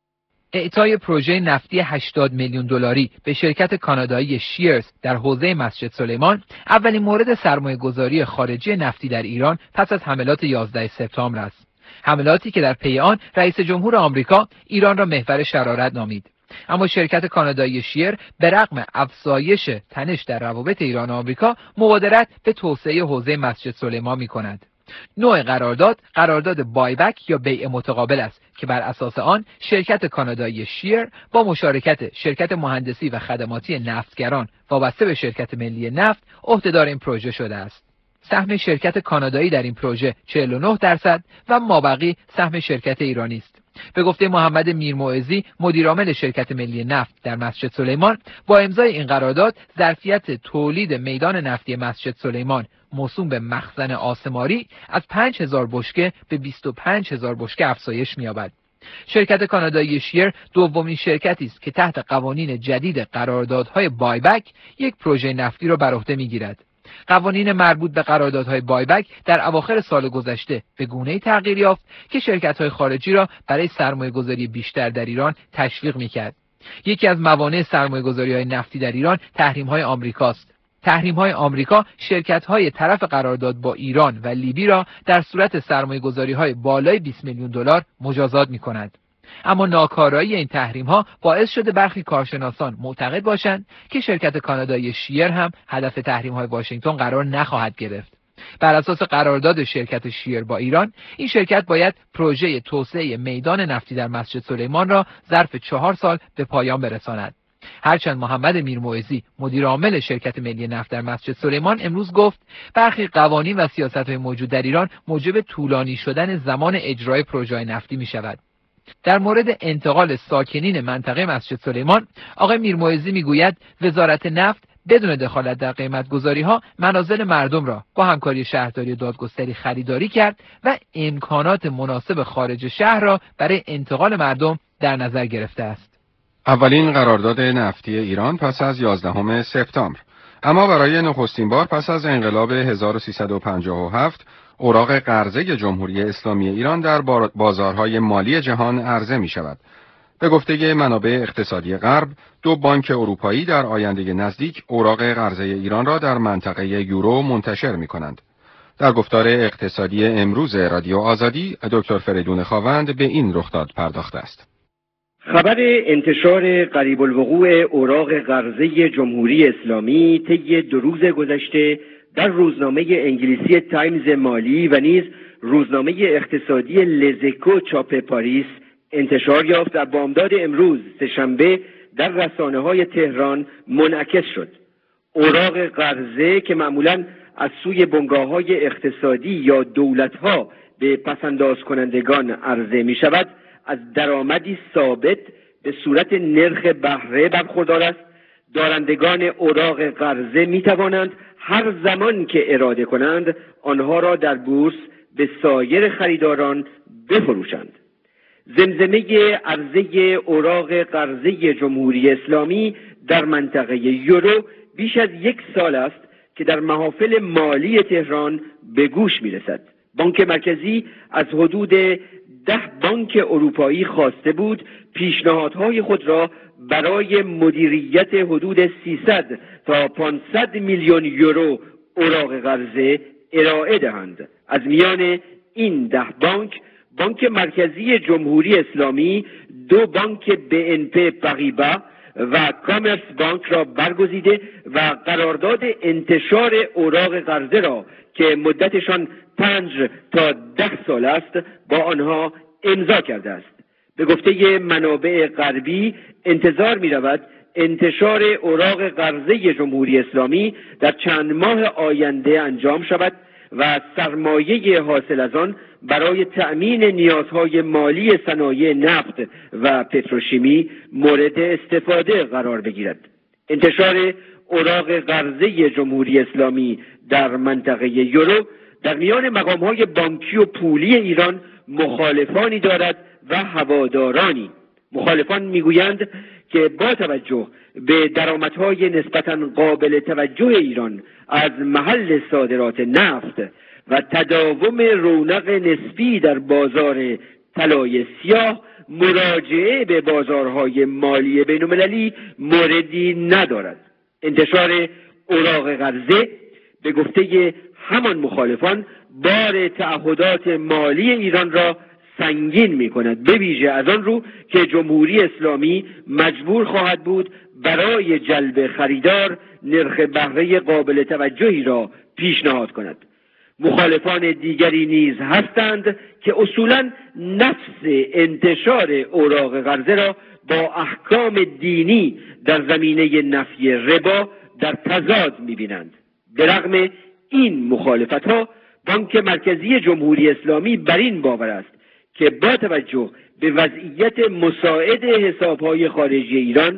اعطای پروژه نفتی 80 میلیون دلاری به شرکت کانادایی شیرز در حوزه مسجد سلیمان اولین مورد سرمایه‌گذاری خارجی نفتی در ایران پس از حملات 11 سپتامبر است. حملاتی که در پی آن رئیس جمهور آمریکا ایران را محور شرارت نامید. اما شرکت کانادایی شیر به رغم افزایش تنش در روابط ایران و آمریکا مبادرت به توسعه حوزه مسجد سلیمان می‌کند. نوع قرارداد بایبک یا بیع متقابل است که بر اساس آن شرکت کانادایی شیر با مشارکت شرکت مهندسی و خدماتی نفتگران وابسته به شرکت ملی نفت عهدهدار این پروژه شده است. سهم شرکت کانادایی در این پروژه 49% و مابقی سهم شرکت ایرانی است. به گفته محمد میرموعظی مدیرعامل شرکت ملی نفت در مسجد سلیمان، با امضای این قرارداد ظرفیت تولید میدان نفتی مسجد سلیمان موسوم به مخزن آسماری از 5000 بشکه به 25000 بشکه افزایش می‌یابد. شرکت کانادایی شیر دومین شرکتی است که تحت قوانین جدید قراردادهای بایبک یک پروژه نفتی را بر عهده می‌گیرد. قوانین مربوط به قراردادهای بایبک در اواخر سال گذشته به گونه‌ای تغییر یافت که شرکت‌های خارجی را برای سرمایه‌گذاری بیشتر در ایران تشویق می‌کرد. یکی از موانع سرمایه‌گذاری‌های نفتی در ایران تحریم‌های آمریکاست. تحریم‌های آمریکا شرکت‌های طرف قرارداد با ایران و لیبی را در صورت سرمایه‌گذاری‌های بالای 20 میلیون دلار مجازات می‌کند. اما ناکارایی این تحریم‌ها باعث شده برخی کارشناسان معتقد باشند که شرکت کانادایی شیر هم هدف تحریم‌های واشنگتن قرار نخواهد گرفت. بر اساس قرارداد شرکت شیر با ایران، این شرکت باید پروژه توسعه میدان نفتی در مسجد سلیمان را ظرف 4 سال به پایان برساند. هرچند محمد میرموعظی مدیر عامل شرکت ملی نفت در مسجد سلیمان امروز گفت برخی قوانین و سیاست‌های موجود در ایران موجب طولانی شدن زمان اجرای پروژه‌های نفتی می‌شود. در مورد انتقال ساکنین منطقه مسجد سلیمان، آقای میرموعظی میگوید وزارت نفت بدون دخالت در قیمت‌گذاری‌ها منازل مردم را با همکاری شهرداری و دادگستری خریداری کرد و امکانات مناسب خارج شهر را برای انتقال مردم در نظر گرفته است. اولین قرارداد نفتی ایران پس از 11 سپتامبر، اما برای نخستین بار پس از انقلاب 1357 اوراق قرضه جمهوری اسلامی ایران در بازارهای مالی جهان عرضه می شود. به گفته منابع اقتصادی غرب، 2 بانک اروپایی در آینده نزدیک اوراق قرضه ایران را در منطقه یورو منتشر می کنند. در گفتار اقتصادی امروز رادیو آزادی، دکتر فریدون خاوند به این رخداد پرداخته است. خبر انتشار قریب الوقوع اوراق قرضه جمهوری اسلامی طی 2 روز گذشته در روزنامه انگلیسی تایمز مالی و نیز روزنامه اقتصادی لزکو چاپ پاریس انتشار یافت و بامداد امروز سه‌شنبه در رسانه‌های تهران منعکس شد. اوراق قرضه که معمولاً از سوی بنگاه‌های اقتصادی یا دولت‌ها به پس‌انداز کنندگان عرضه می‌شود، از درآمدی ثابت به صورت نرخ بهره برخوردار است. دارندگان اوراق قرضه می‌توانند هر زمان که اراده کنند آنها را در بورس به سایر خریداران بفروشند. زمزمه عرضه اوراق قرضه جمهوری اسلامی در منطقه یورو بیش از 1 سال است که در محافل مالی تهران به گوش می‌رسد. بانک مرکزی از حدود 10 بانک اروپایی خواسته بود پیشنهادهای خود را برای مدیریت حدود 300 تا 500 میلیون یورو اوراق قرضه ارائه دهند. از میان این 10 بانک مرکزی جمهوری اسلامی 2 بانک BNP پاریبا و کامرس بانک را برگزیده و قرارداد انتشار اوراق قرضه را که مدتشان 5 تا 10 سال است با آنها امضا کرده است. به گفته منابع غربی انتظار می رود انتشار اوراق قرضه جمهوری اسلامی در چند ماه آینده انجام شود و سرمایه حاصل از آن برای تأمین نیازهای مالی صنایع نفت و پتروشیمی مورد استفاده قرار بگیرد. انتشار اوراق قرضه جمهوری اسلامی در منطقه یورو در میان مقام‌های بانکی و پولی ایران مخالفانی دارد و هوادارانی. مخالفان میگویند که با توجه به درآمدهای نسبتاً قابل توجه ایران از محل صادرات نفت و تداوم رونق نسبی در بازار طلای سیاه، مراجعه به بازارهای مالی بین‌المللی موردی ندارد. انتشار اوراق قرضه به گفته همان مخالفان بار تعهدات مالی ایران را سنگین می کند، به ویژه از آن رو که جمهوری اسلامی مجبور خواهد بود برای جلب خریدار نرخ بهره قابل توجهی را پیشنهاد کند. مخالفان دیگری نیز هستند که اصولاً نفس انتشار اوراق قرضه را با احکام دینی در زمینه نفی ربا در تضاد می‌بینند. به رغم این مخالفت‌ها، بانک مرکزی جمهوری اسلامی بر این باور است که با توجه به وضعیت مساعد حساب‌های خارجی ایران،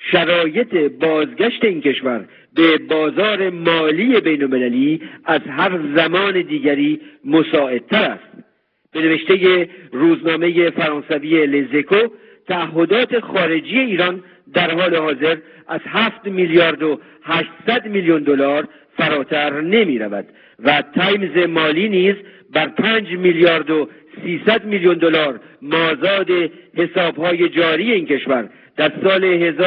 شرایط بازگشت این کشور به بازار مالی بین‌المللی از هر زمان دیگری مساعدتر است. به نوشته روزنامه فرانسوی لزکو، تعهدات خارجی ایران در حال حاضر از 7 میلیارد و 800 میلیون دلار فراتر نمی رود و تایمز مالی نیز بر 5 میلیارد و 300 میلیون دلار مازاد حسابهای جاری این کشور در سال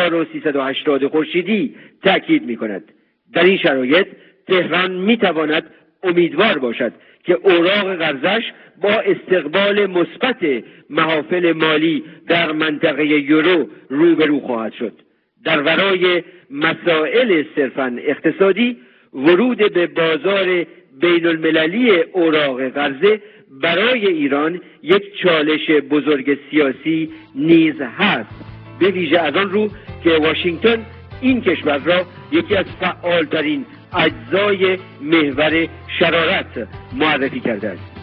1380 خورشیدی تأکید می کند. در این شرایط تهران می تواند امیدوار باشد که اوراق قرضش با استقبال مثبت محافل مالی در منطقه یورو روبرو خواهد شد. در ورای مسائل صرفاً اقتصادی، ورود به بازار بین المللی اوراق قرضه برای ایران یک چالش بزرگ سیاسی نیز هست، به ویژه از آن رو که واشنگتن این کشور را یکی از فعالترین اجزای محور شرارت معرفی کرده است.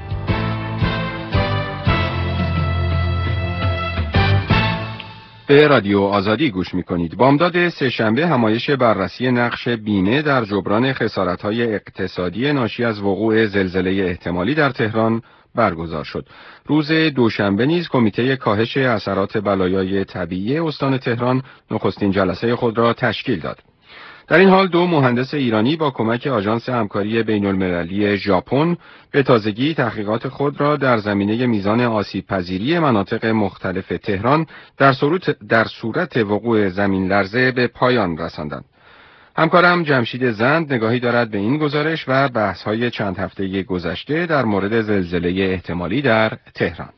به رادیو آزادی گوش می‌کنید. بامداد سه‌شنبه همایش بررسی نقش بیمه در جبران خسارت‌های اقتصادی ناشی از وقوع زلزله احتمالی در تهران برگزار شد. روز دوشنبه نیز کمیته کاهش اثرات بلایای طبیعی استان تهران نخستین جلسه خود را تشکیل داد. در این حال 2 مهندس ایرانی با کمک آژانس همکاری بین‌المللی ژاپن به تازگی تحقیقات خود را در زمینه میزان آسیب‌پذیری مناطق مختلف تهران در صورت وقوع زمین لرزه به پایان رساندند. همکارم جمشید زند نگاهی دارد به این گزارش و بحث‌های چند هفته گذشته در مورد زلزله احتمالی در تهران.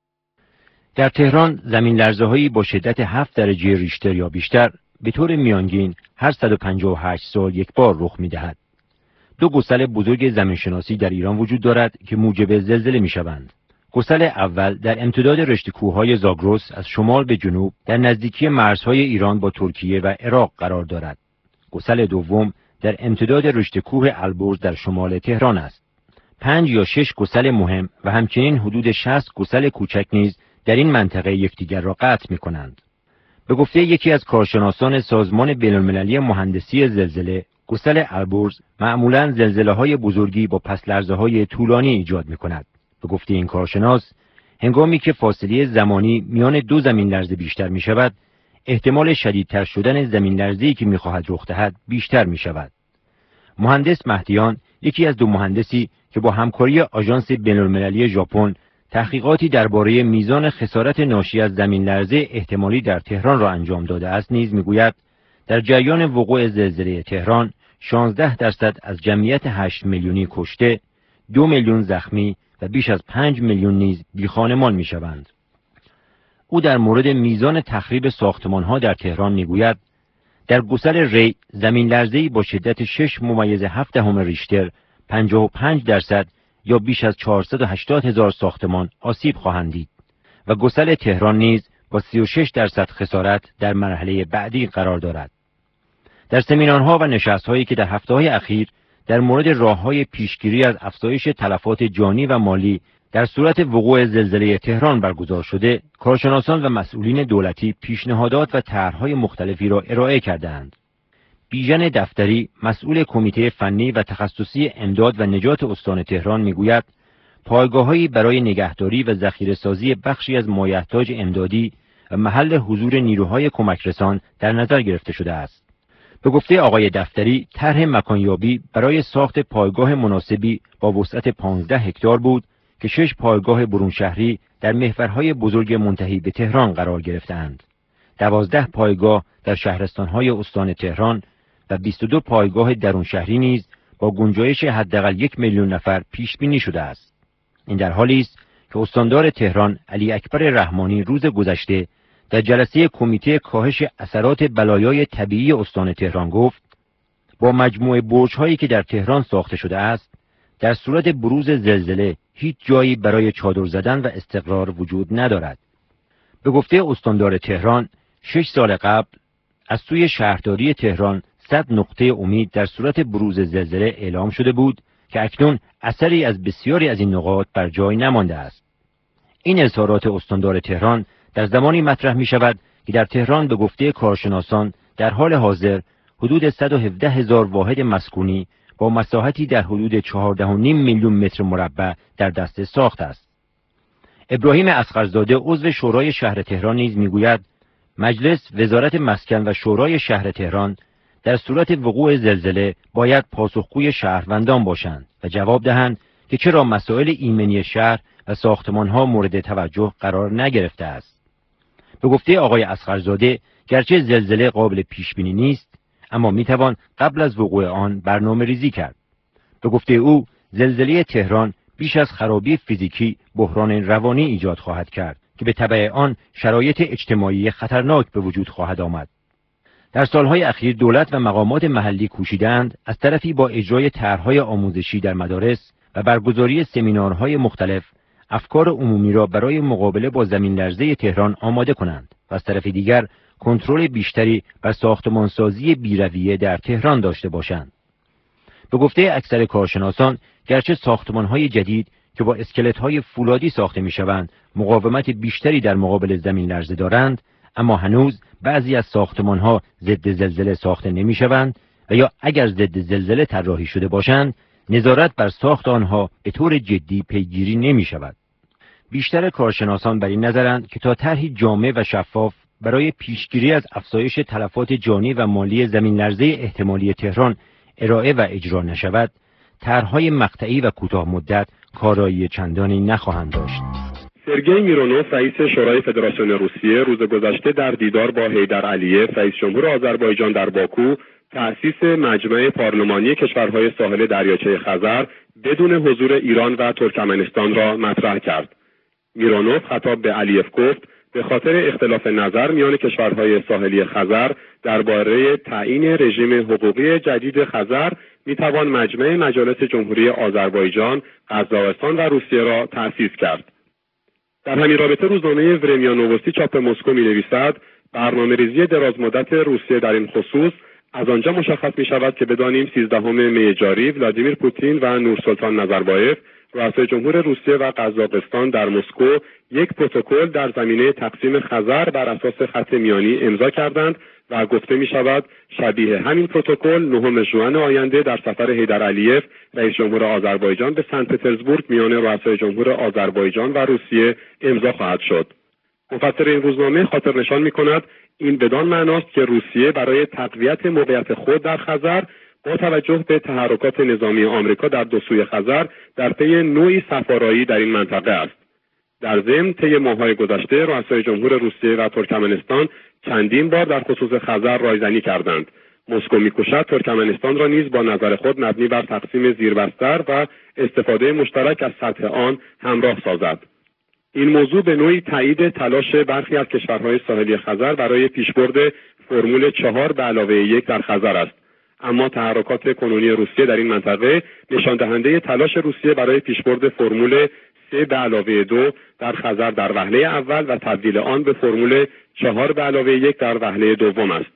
در تهران زمین لرزه‌هایی با شدت 7 درجه ریشتر یا بیشتر به طور میانگین هر 158 سال یک بار رخ می‌دهد. 2 گسل بزرگ زمینشناسی در ایران وجود دارد که موجب زلزله می‌شوند. گسل اول در امتداد رشته کوه‌های زاگرس از شمال به جنوب در نزدیکی مرزهای ایران با ترکیه و عراق قرار دارد. گسل دوم در امتداد رشته کوه البرز در شمال تهران است. 5 یا 6 گسل مهم و همچنین حدود 60 گسل کوچک نیز در این منطقه یکدیگر را قطع می‌کنند. به گفته یکی از کارشناسان سازمان بین‌المللی مهندسی زلزله، گسل البرز معمولاً زلزله‌های بزرگی با پس‌لرزه‌های طولانی ایجاد می‌کند. به گفته این کارشناس، هنگامی که فاصله زمانی میان 2 زمین لرزه بیشتر می‌شود، احتمال شدیدتر شدن زمین لرزه‌ای که می‌خواهد رخ دهد بیشتر می‌شود. مهندس مهدیان، یکی از 2 مهندسی که با همکاری آژانس بین‌المللی ژاپن تحقیقاتی درباره میزان خسارت ناشی از زمین لرزه احتمالی در تهران را انجام داده است نیز میگوید در جریان وقوع زلزله تهران 16% از جمعیت 8 میلیونی کشته، 2 میلیون زخمی و بیش از 5 میلیون نیز بیخانمان میشوند. او در مورد میزان تخریب ساختمان‌ها در تهران میگوید در گسل ری زمین لرزه‌ای با شدت 6.7 ریشتر 55% یا بیش از 480,000 ساختمان آسیب خواهند دید و گسل تهران نیز با 36% خسارت در مرحله بعدی قرار دارد. در سمینارها و نشست‌هایی که در هفته‌های اخیر در مورد راه‌های پیشگیری از افزایش تلفات جانی و مالی در صورت وقوع زلزله تهران برگزار شده، کارشناسان و مسئولین دولتی پیشنهادات و طرح‌های مختلفی را ارائه کردند. بیژن دفتری، مسئول کمیته فنی و تخصصی امداد و نجات استان تهران میگوید پایگاه‌هایی برای نگهداری و ذخیره‌سازی بخشی از مایحتاج امدادی و محل حضور نیروهای کمکرسان در نظر گرفته شده است. به گفته آقای دفتری، طرح مکانیابی برای ساخت پایگاه مناسبی با وسعت 15 هکتار بود که 6 پایگاه برون شهری در محورهای بزرگ منتهی به تهران قرار گرفتند. 12 پایگاه در شهرستان‌های استان تهران و 22 پایگاه درون شهری نیز با گنجایش حداقل 1 میلیون نفر پیش بینی شده است. این در حالی است که استاندار تهران علی اکبر رحمانی روز گذشته در جلسه کمیته کاهش اثرات بلایای طبیعی استان تهران گفت با مجموعه برج‌هایی که در تهران ساخته شده است در صورت بروز زلزله هیچ جایی برای چادر زدن و استقرار وجود ندارد. به گفته استاندار تهران 6 سال قبل از سوی شهرداری تهران 100 نقطه امید در صورت بروز زلزله اعلام شده بود که اکنون اثری از بسیاری از این نقاط بر جای نمانده است. این اظهارات استاندار تهران در زمانی مطرح می شود که در تهران به گفته کارشناسان در حال حاضر حدود 117,000 واحد مسکونی با مساحتی در حدود 14.5 میلیون متر مربع در دست ساخت است. ابراهیم اصغرزاده عضو شورای شهر تهران نیز میگوید مجلس، وزارت مسکن و شورای شهر تهران در صورت وقوع زلزله باید پاسخگوی شهروندان باشند و جواب دهند که چرا مسائل ایمنی شهر و ساختمان‌ها مورد توجه قرار نگرفته است. به گفته آقای اصغرزاده گرچه زلزله قابل پیش بینی نیست، اما میتوان قبل از وقوع آن برنامه‌ریزی کرد. به گفته او زلزله تهران بیش از خرابی فیزیکی بحران روانی ایجاد خواهد کرد که به تبع آن شرایط اجتماعی خطرناک به وجود خواهد آمد. در سالهای اخیر دولت و مقامات محلی کوشیدند از طرفی با اجرای طرح‌های آموزشی در مدارس و برگزاری سمینارهای مختلف افکار عمومی را برای مقابله با زمین لرزه تهران آماده کنند و از طرف دیگر کنترل بیشتری بر ساختمانسازی بی‌رویه در تهران داشته باشند. به گفته اکثر کارشناسان، گرچه ساختمان‌های جدید که با اسکلت‌های فولادی ساخته می‌شوند، مقاومت بیشتری در مقابل زمین لرزه دارند، اما هنوز بعضی از ساختمان‌ها ضد زلزله ساخته نمی‌شوند و یا اگر ضد زلزله طراحی شده باشند، نظارت بر ساخت آنها به طور جدی پیگیری نمی‌شود. بیشتر کارشناسان بر این نظرند که تا طرحی جامع و شفاف برای پیشگیری از افزایش تلفات جانی و مالی زمین لرزه احتمالی تهران ارائه و اجرا نشود، طرح‌های مقطعی و کوتاه مدت کارایی چندانی نخواهند داشت. سرگئی میرونوف رئیس شورای فدراسیون روسیه روز گذشته در دیدار با حیدر علیف رئیس جمهور آذربایجان در باکو تأسیس مجمع پارلمانی کشورهای ساحل دریاچه خزر بدون حضور ایران و ترکمنستان را مطرح کرد. میرونوف خطاب به علیف گفت به خاطر اختلاف نظر میان کشورهای ساحلی خزر درباره تعیین رژیم حقوقی جدید خزر میتوان مجمع مجالس جمهوری آذربایجان، قزاقستان و روسیه را تأسیس کرد. در همین رابطه روزنامه ورمیا نووستی چاپ مسکو می‌نویسد برنامه‌ریزی درازمدت روسیه در این خصوص از آنجا مشخص می‌شود که بدانیم 13 می جاری ولادیمیر پوتین و نورسلطان نظربایف رئیس جمهور روسیه و قزاقستان در مسکو یک پروتکل در زمینه تقسیم خزر بر اساس خط میانی امضا کردند و گفته می شود شبیه همین پروتکل 9 ژوئن آینده در سفر حیدر علیف رئیس جمهور آذربایجان به سن پترزبورگ میان رؤسای جمهور آذربایجان و روسیه امضا خواهد شد. مفسر این روزنامه خاطر نشان می کند این بدان معناست که روسیه برای تقویت موقعیت خود در خزر با توجه به تحرکات نظامی آمریکا در دو سوی خزر در پی نوعی صف‌آرایی در این منطقه است. در ضمن طی ماه‌های گذشته رؤسای جمهور روسیه و ترکمنستان چندین بار در خصوص خزر رایزنی کردند. مسکو می‌کوشد ترکمنستان را نیز با نظر خود مبنی بر تقسیم زیربستر و استفاده مشترک از سطح آن همراه سازد. این موضوع به نوعی تایید تلاش برخی از کشورهای ساحلی خزر برای پیشبرد فرمول 4+1 در خزر است. اما تحرکات کنونی روسیه در این منطقه نشان دهنده تلاش روسیه برای پیشبرد فرمول 3+2 در خزر در وهله اول و تبدیل آن به فرمول 4+1 در وهله دوم است.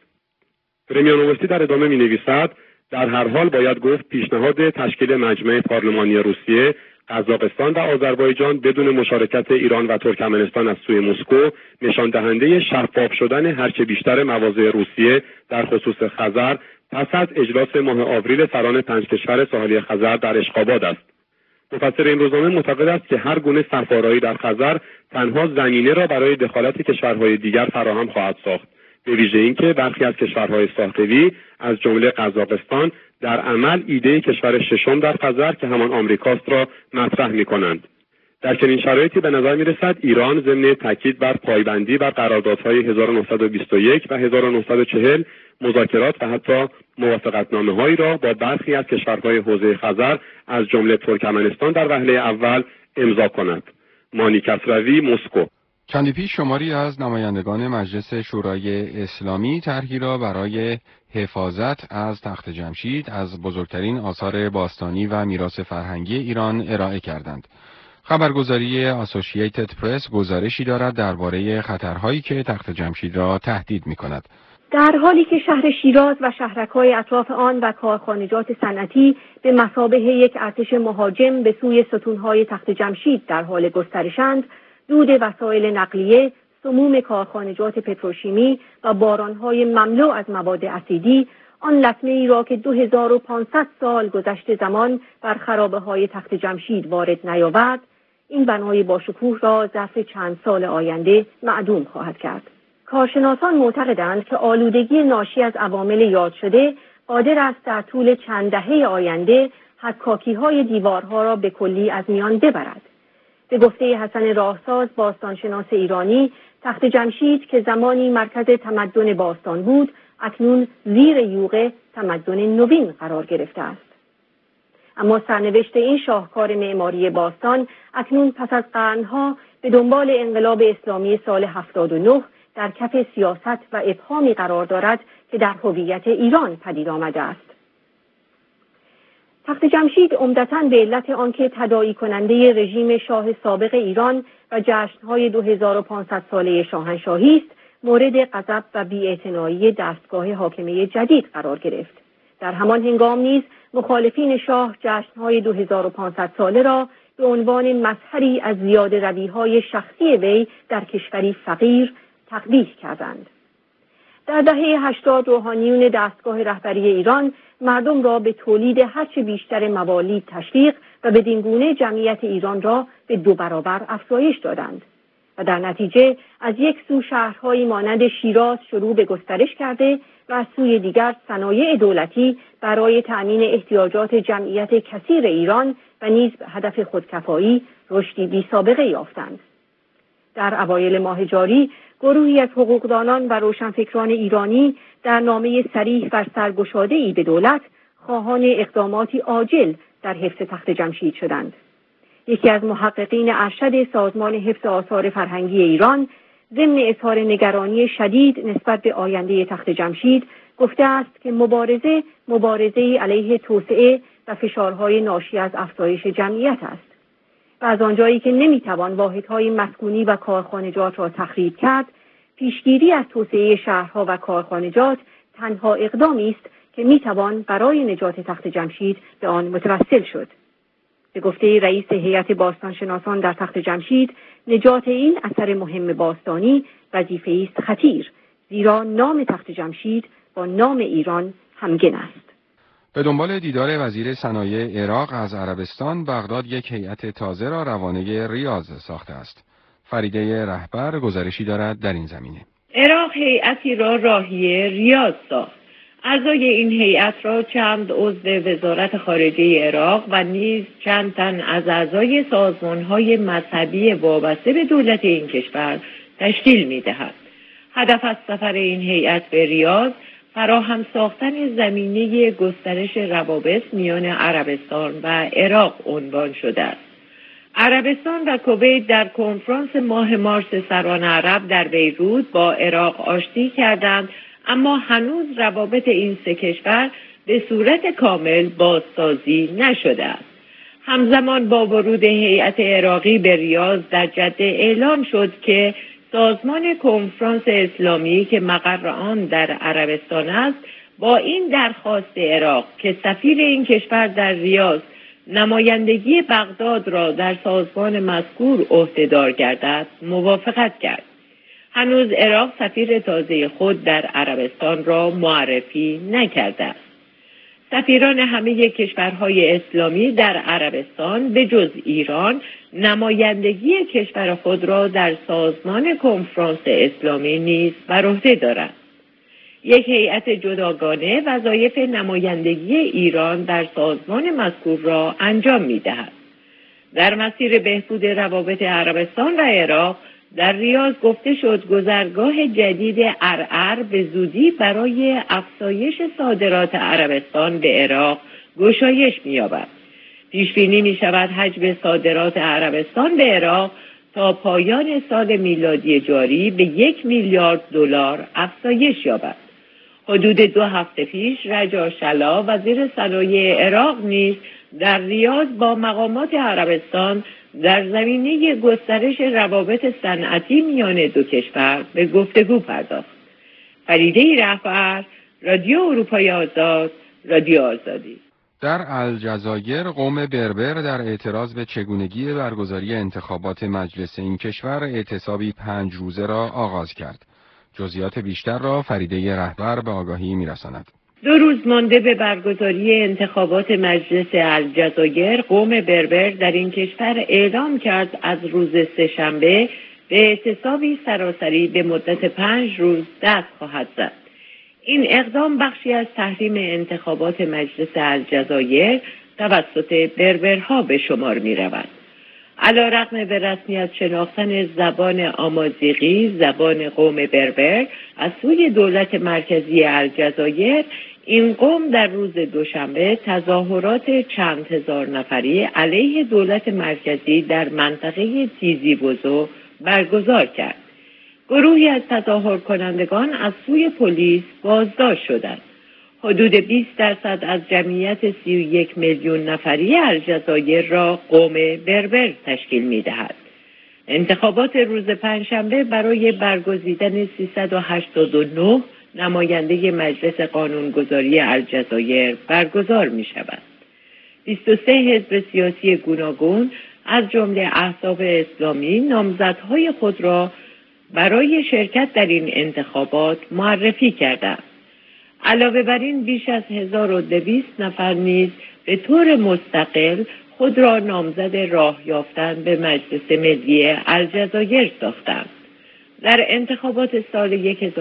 ورمیا نووستی در ادامه می‌نویسد در هر حال باید گفت پیشنهاد تشکیل مجمع پارلمانی روسیه، قزاقستان و آذربایجان بدون مشارکت ایران و ترکمنستان از سوی مسکو نشان دهنده شفاف شدن هرچه بیشتر مواضع روسیه در خصوص خزر پس از اجلاس ماه آوریل سران 5 کشور ساحلی خزر در اشخاباد است. مفسر این روزنامه معتقد است که هر گونه صف‌آرایی در خزر تنها زمینه را برای دخالت کشورهای دیگر فراهم خواهد ساخت، به ویژه اینکه برخی از کشورهای ساحلی از جمله قزاقستان در عمل ایده کشور ششم در خزر که همان آمریکاست را مطرح می‌کنند. در چنین شرایطی به نظر می‌رسد ایران ضمن تاکید بر پایبندی بر قراردادهای 1921 و 1940 مذاکرات و حتی موافقتنامه‌هایی را با برخی از کشورهای حوزه خزر از جمله ترکمنستان در وهله اول امضا کند. مانی کسروی، مسکو. چندی پیش شماری از نمایندگان مجلس شورای اسلامی طرحی را برای حفاظت از تخت جمشید از بزرگترین آثار باستانی و میراث فرهنگی ایران ارائه کردند. خبرگزاری اسوسییتد پرس گزارشی دارد درباره خطرهایی که تخت جمشید را تهدید می‌کند. در حالی که شهر شیراز و شهرک‌های اطراف آن و کارخانجات صنعتی به مثابه یک ارتش مهاجم به سوی ستون‌های تخت جمشید در حال گسترشند، دود وسایل نقلیه، سموم کارخانجات پتروشیمی و باران‌های مملو از مواد اسیدی آن لطمه‌ای را که 2500 سال گذشته زمان بر خرابه‌های تخت جمشید وارد نیاورد، این بنای باشکوه را ظرف چند سال آینده معدوم خواهد کرد. کارشناسان معتقدند که آلودگی ناشی از عوامل یاد شده قادر است در طول چند دهه آینده حکاکی‌های دیوارها را به کلی از میان ببرد. به گفته حسن راهساز باستانشناس ایرانی، تخت جمشید که زمانی مرکز تمدن باستان بود، اکنون زیر یوغ تمدن نوین قرار گرفته است. اما سرنوشت این شاهکار معماری باستان اکنون پس از قرنها به دنبال انقلاب اسلامی سال 79 در کف سیاست و ابهامی قرار دارد که در هویت ایران پدید آمده است. تخت جمشید عمدتاً به علت آنکه تداعی کننده رژیم شاه سابق ایران و جشن‌های 2500 ساله شاهنشاهی است مورد غضب و بی‌اعتنایی دستگاه حاکمه جدید قرار گرفت. در همان هنگام نیز مخالفین شاه جشن‌های 2500 ساله را به عنوان مظهری از زیاده‌روی‌های شخصی وی در کشوری فقیر تقبیح کردند. در دهه 80 روحانیون دستگاه رهبری ایران مردم را به تولید هرچه بیشتر موالید تشویق و بدین گونه جمعیت ایران را به 2 برابر افزایش دادند و در نتیجه از یک سو شهرهایی مانند شیراز شروع به گسترش کرده و از سوی دیگر صنایع دولتی برای تأمین احتیاجات جمعیت کثیر ایران و نیز به هدف خودکفایی رشدی بی‌سابقه یافتند. در اوایل ماه جاری گروهی از حقوقدانان و روشنفکران ایرانی در نامه صریح و سرگشاده‌ای به دولت خواهان اقداماتی عاجل در حفظ تخت جمشید شدند. یکی از محققین ارشد سازمان حفظ آثار فرهنگی ایران ضمن اظهار نگرانی شدید نسبت به آینده تخت جمشید گفته است که مبارزه علیه توسعه و فشارهای ناشی از افزایش جمعیت است و از آنجایی که نمیتوان واحدهای مسکونی و کارخانجات را تخریب کرد، پیشگیری از توسعه شهرها و کارخانجات تنها اقدامی است که میتوان برای نجات تخت جمشید به آن متوسل شد. به گفته رئیس هیئت باستانشناسان در تخت جمشید، نجات این اثر مهم باستانی وظیفه‌ای است خطیر، زیرا نام تخت جمشید با نام ایران همگن است. به دنبال دیدار وزیر صنایع عراق از عربستان، بغداد یک هیئت تازه را روانه ریاض ساخته است. فریده رهبر گزارشی دارد در این زمینه. عراق هیئتی را راهی ریاض ساخت. اعضای این هیئت را چند عضو وزارت خارجه عراق و نیز چند تن از اعضای سازمان‌های مذهبی وابسته به دولت این کشور تشکیل می‌دهد. هدف از سفر این هیئت به ریاض فراهم ساختن زمینه گسترش روابط میان عربستان و عراق عنوان شده است. عربستان و کویت در کنفرانس ماه مارس سران عرب در بیروت با عراق آشتی کردند، اما هنوز روابط این سه کشور به صورت کامل بازسازی نشده است. همزمان با ورود هیئت عراقی به ریاض در جده اعلام شد که سازمان کنفرانس اسلامی که مقر آن در عربستان است با این درخواست عراق که سفیر این کشور در ریاض نمایندگی بغداد را در سازمان مذکور عهده‌دار گردد موافقت کرد. هنوز عراق سفیر تازه خود در عربستان را معرفی نکرده است. سفیران همه کشورهای اسلامی در عربستان به جز ایران نمایندگی کشور خود را در سازمان کنفرانس اسلامی نیز بر عهده دارند. یک هیئت جداگانه وظایف نمایندگی ایران در سازمان مذکور را انجام می‌دهد. در مسیر بهبود روابط عربستان و عراق در ریاض گفته شد گذرگاه جدید عرعر به زودی برای افزایش صادرات عربستان به عراق گشایش می‌یابد. پیش بینی می‌شود حجم صادرات عربستان به عراق تا پایان سال میلادی جاری به 1 میلیارد دلار افزایش یابد. حدود 2 هفته پیش رجا شلا وزیر صنایع عراق نیز در ریاض با مقامات عربستان در زمینه گسترش روابط صنعتی میان دو کشور به گفتگو پرداخت. فریده رهبر، رادیو اروپای آزاد، رادیو آزادی. در الجزایر قوم بربر در اعتراض به چگونگی برگزاری انتخابات مجلس این کشور اعتصابی 5 روزه را آغاز کرد. جزئیات بیشتر را فریده رهبر به آگاهی می‌رساند. 2 روز مانده به برگزاری انتخابات مجلس الجزایر، قوم بربر در این کشور اعلام کرد از روز سه‌شنبه به اعتصابی سراسری به مدت 5 روز دست خواهد زد. این اقدام بخشی از تحریم انتخابات مجلس الجزایر توسط بربرها به شمار می‌رود. علیرغم به رسمیت شناختن زبان آمازیغی، زبان قوم بربر از سوی دولت مرکزی الجزایر، این قوم در روز دوشنبه تظاهرات چند هزار نفری علیه دولت مرکزی در منطقه تیزی بوزو برگزار کرد. گروهی از تظاهر کنندگان از سوی پلیس بازداشت شدند. حدود 20% از جمعیت 31 میلیون نفری الجزایر را قوم بربر تشکیل می‌دهد. انتخابات روز پنجشنبه برای برگزیدن 389 نماینده مجلس قانونگذاری الجزایر برگزار می شود. 23 حزب سیاسی گوناگون از جمله احزاب اسلامی نامزدهای خود را برای شرکت در این انتخابات معرفی کردند. علاوه بر این بیش از 1200 نفر نیز به طور مستقل خود را نامزد راه یافتن به مجلس ملی الجزایر ساختند. در انتخابات سال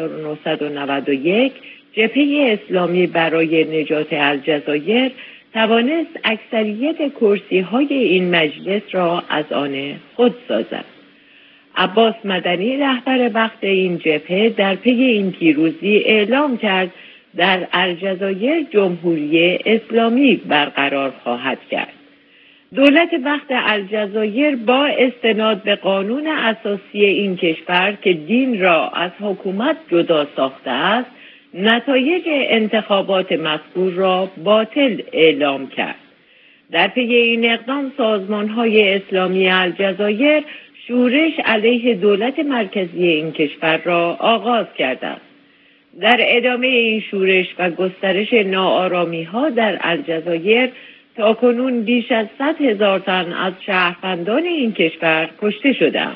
1991 جبهه اسلامی برای نجات الجزایر توانست اکثریت کرسی‌های این مجلس را از آن خود سازد. عباس مدنی رهبر وقت این جبهه در پی این پیروزی اعلام کرد در الجزایر جمهوری اسلامی برقرار خواهد کرد. دولت وقت الجزایر با استناد به قانون اساسی این کشور که دین را از حکومت جدا ساخته است، نتایج انتخابات مذکور را باطل اعلام کرد. در پی این اقدام سازمان‌های اسلامی الجزایر شورش علیه دولت مرکزی این کشور را آغاز کردند. در ادامه این شورش و گسترش ناآرامی‌ها در الجزایر تاکنون بیش از 100,000 تن از شهروندان این کشور کشته شدند.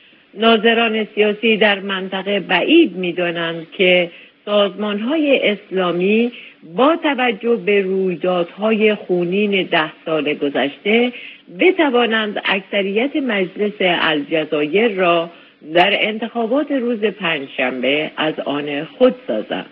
ناظران سیاسی در منطقه بعید می‌دانند که سازمان‌های اسلامی با توجه به رویدادهای خونین 10 سال گذشته بتوانند اکثریت مجلس الجزایر را در انتخابات روز پنجشنبه از آن خود سازند.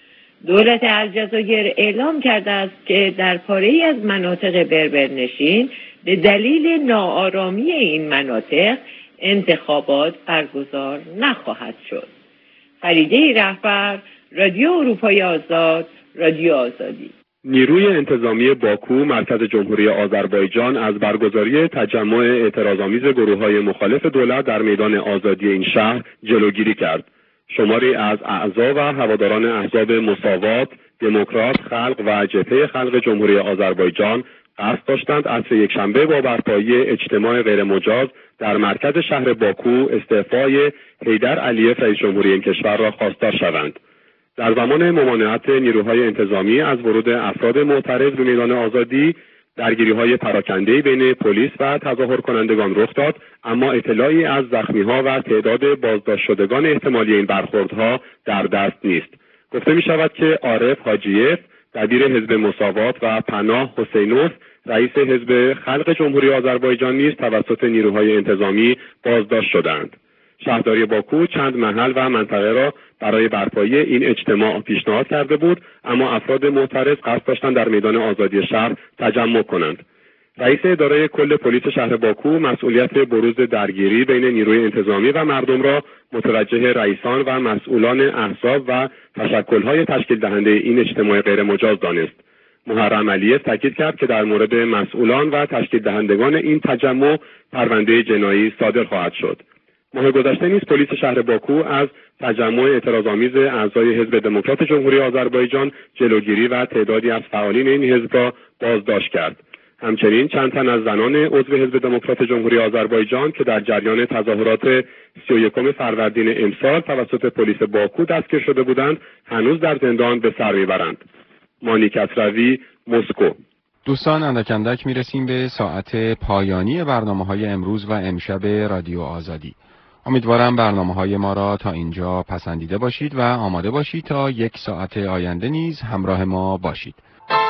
دولت الجزایر اعلام کرده است که در پاره‌ای از مناطق بربرنشین به دلیل ناآرامی این مناطق انتخابات برگزار نخواهد شد. فریده رهبر، رادیو اروپای آزاد، رادیو آزادی. نیروی انتظامی باکو مرکز جمهوری آذربایجان از برگزاری تجمع اعتراض‌آمیز گروه‌های مخالف دولت در میدان آزادی این شهر جلوگیری کرد. شماری از اعضا و هواداران احزاب مساوات، دموکرات، خلق و جبهه خلق جمهوری آذربایجان قصد داشتند عصر یکشنبه با برپایی اجتماع غیرمجاز در مرکز شهر باکو استعفای حیدر علیف رئیس جمهوری این کشور را خواستار شوند. در زمان ممانعت نیروهای انتظامی از ورود افراد معترض به میدان آزادی، درگیری‌های پراکنده‌ای بین پلیس و تظاهر کنندگان رخ داد، اما اطلاعی از زخمی‌ها و تعداد بازداشت شدگان احتمالی این برخوردها در دست نیست. گفته می‌شود که عارف حاجیف، دبیر حزب مساوات و پناه حسینوف، رئیس حزب خلق جمهوری آذربایجان نیز توسط نیروهای انتظامی بازداشت شدند. شهرداری باکو چند محل و منطقه را برای برپایی این اجتماع پیشنهاد کرده بود، اما افراد معترض قصد داشتند در میدان آزادی شهر تجمع کنند. رئیس اداره کل پلیس شهر باکو مسئولیت بروز درگیری بین نیروی انتظامی و مردم را متوجه رئیسان و مسئولان احزاب و تشکل‌های تشکیل دهنده این اجتماع غیرمجاز دانست. محرم علیف تاکید کرد که در مورد مسئولان و تشکیل دهندگان این تجمع پرونده جنایی صادر خواهد شد. ماه گذشته نیز پلیس شهر باکو از تجمع اعتراض‌آمیز اعضای حزب دموکرات جمهوری آذربایجان جلوگیری و تعدادی از فعالین این حزب را بازداشت کرد. همچنین چند تن از زنان عضو حزب دموکرات جمهوری آذربایجان که در جریان تظاهرات 31 فروردین امسال توسط پلیس باکو دستگیر شده بودند، هنوز در زندان به سر میبرند. مانی کسروی، مسکو. دوستان، اندک اندک میرسیم به ساعت پایانی برنامه‌های امروز و امشب رادیو آزادی. امیدوارم برنامه‌های ما را تا اینجا پسندیده باشید و آماده باشید تا 1 ساعت آینده نیز همراه ما باشید.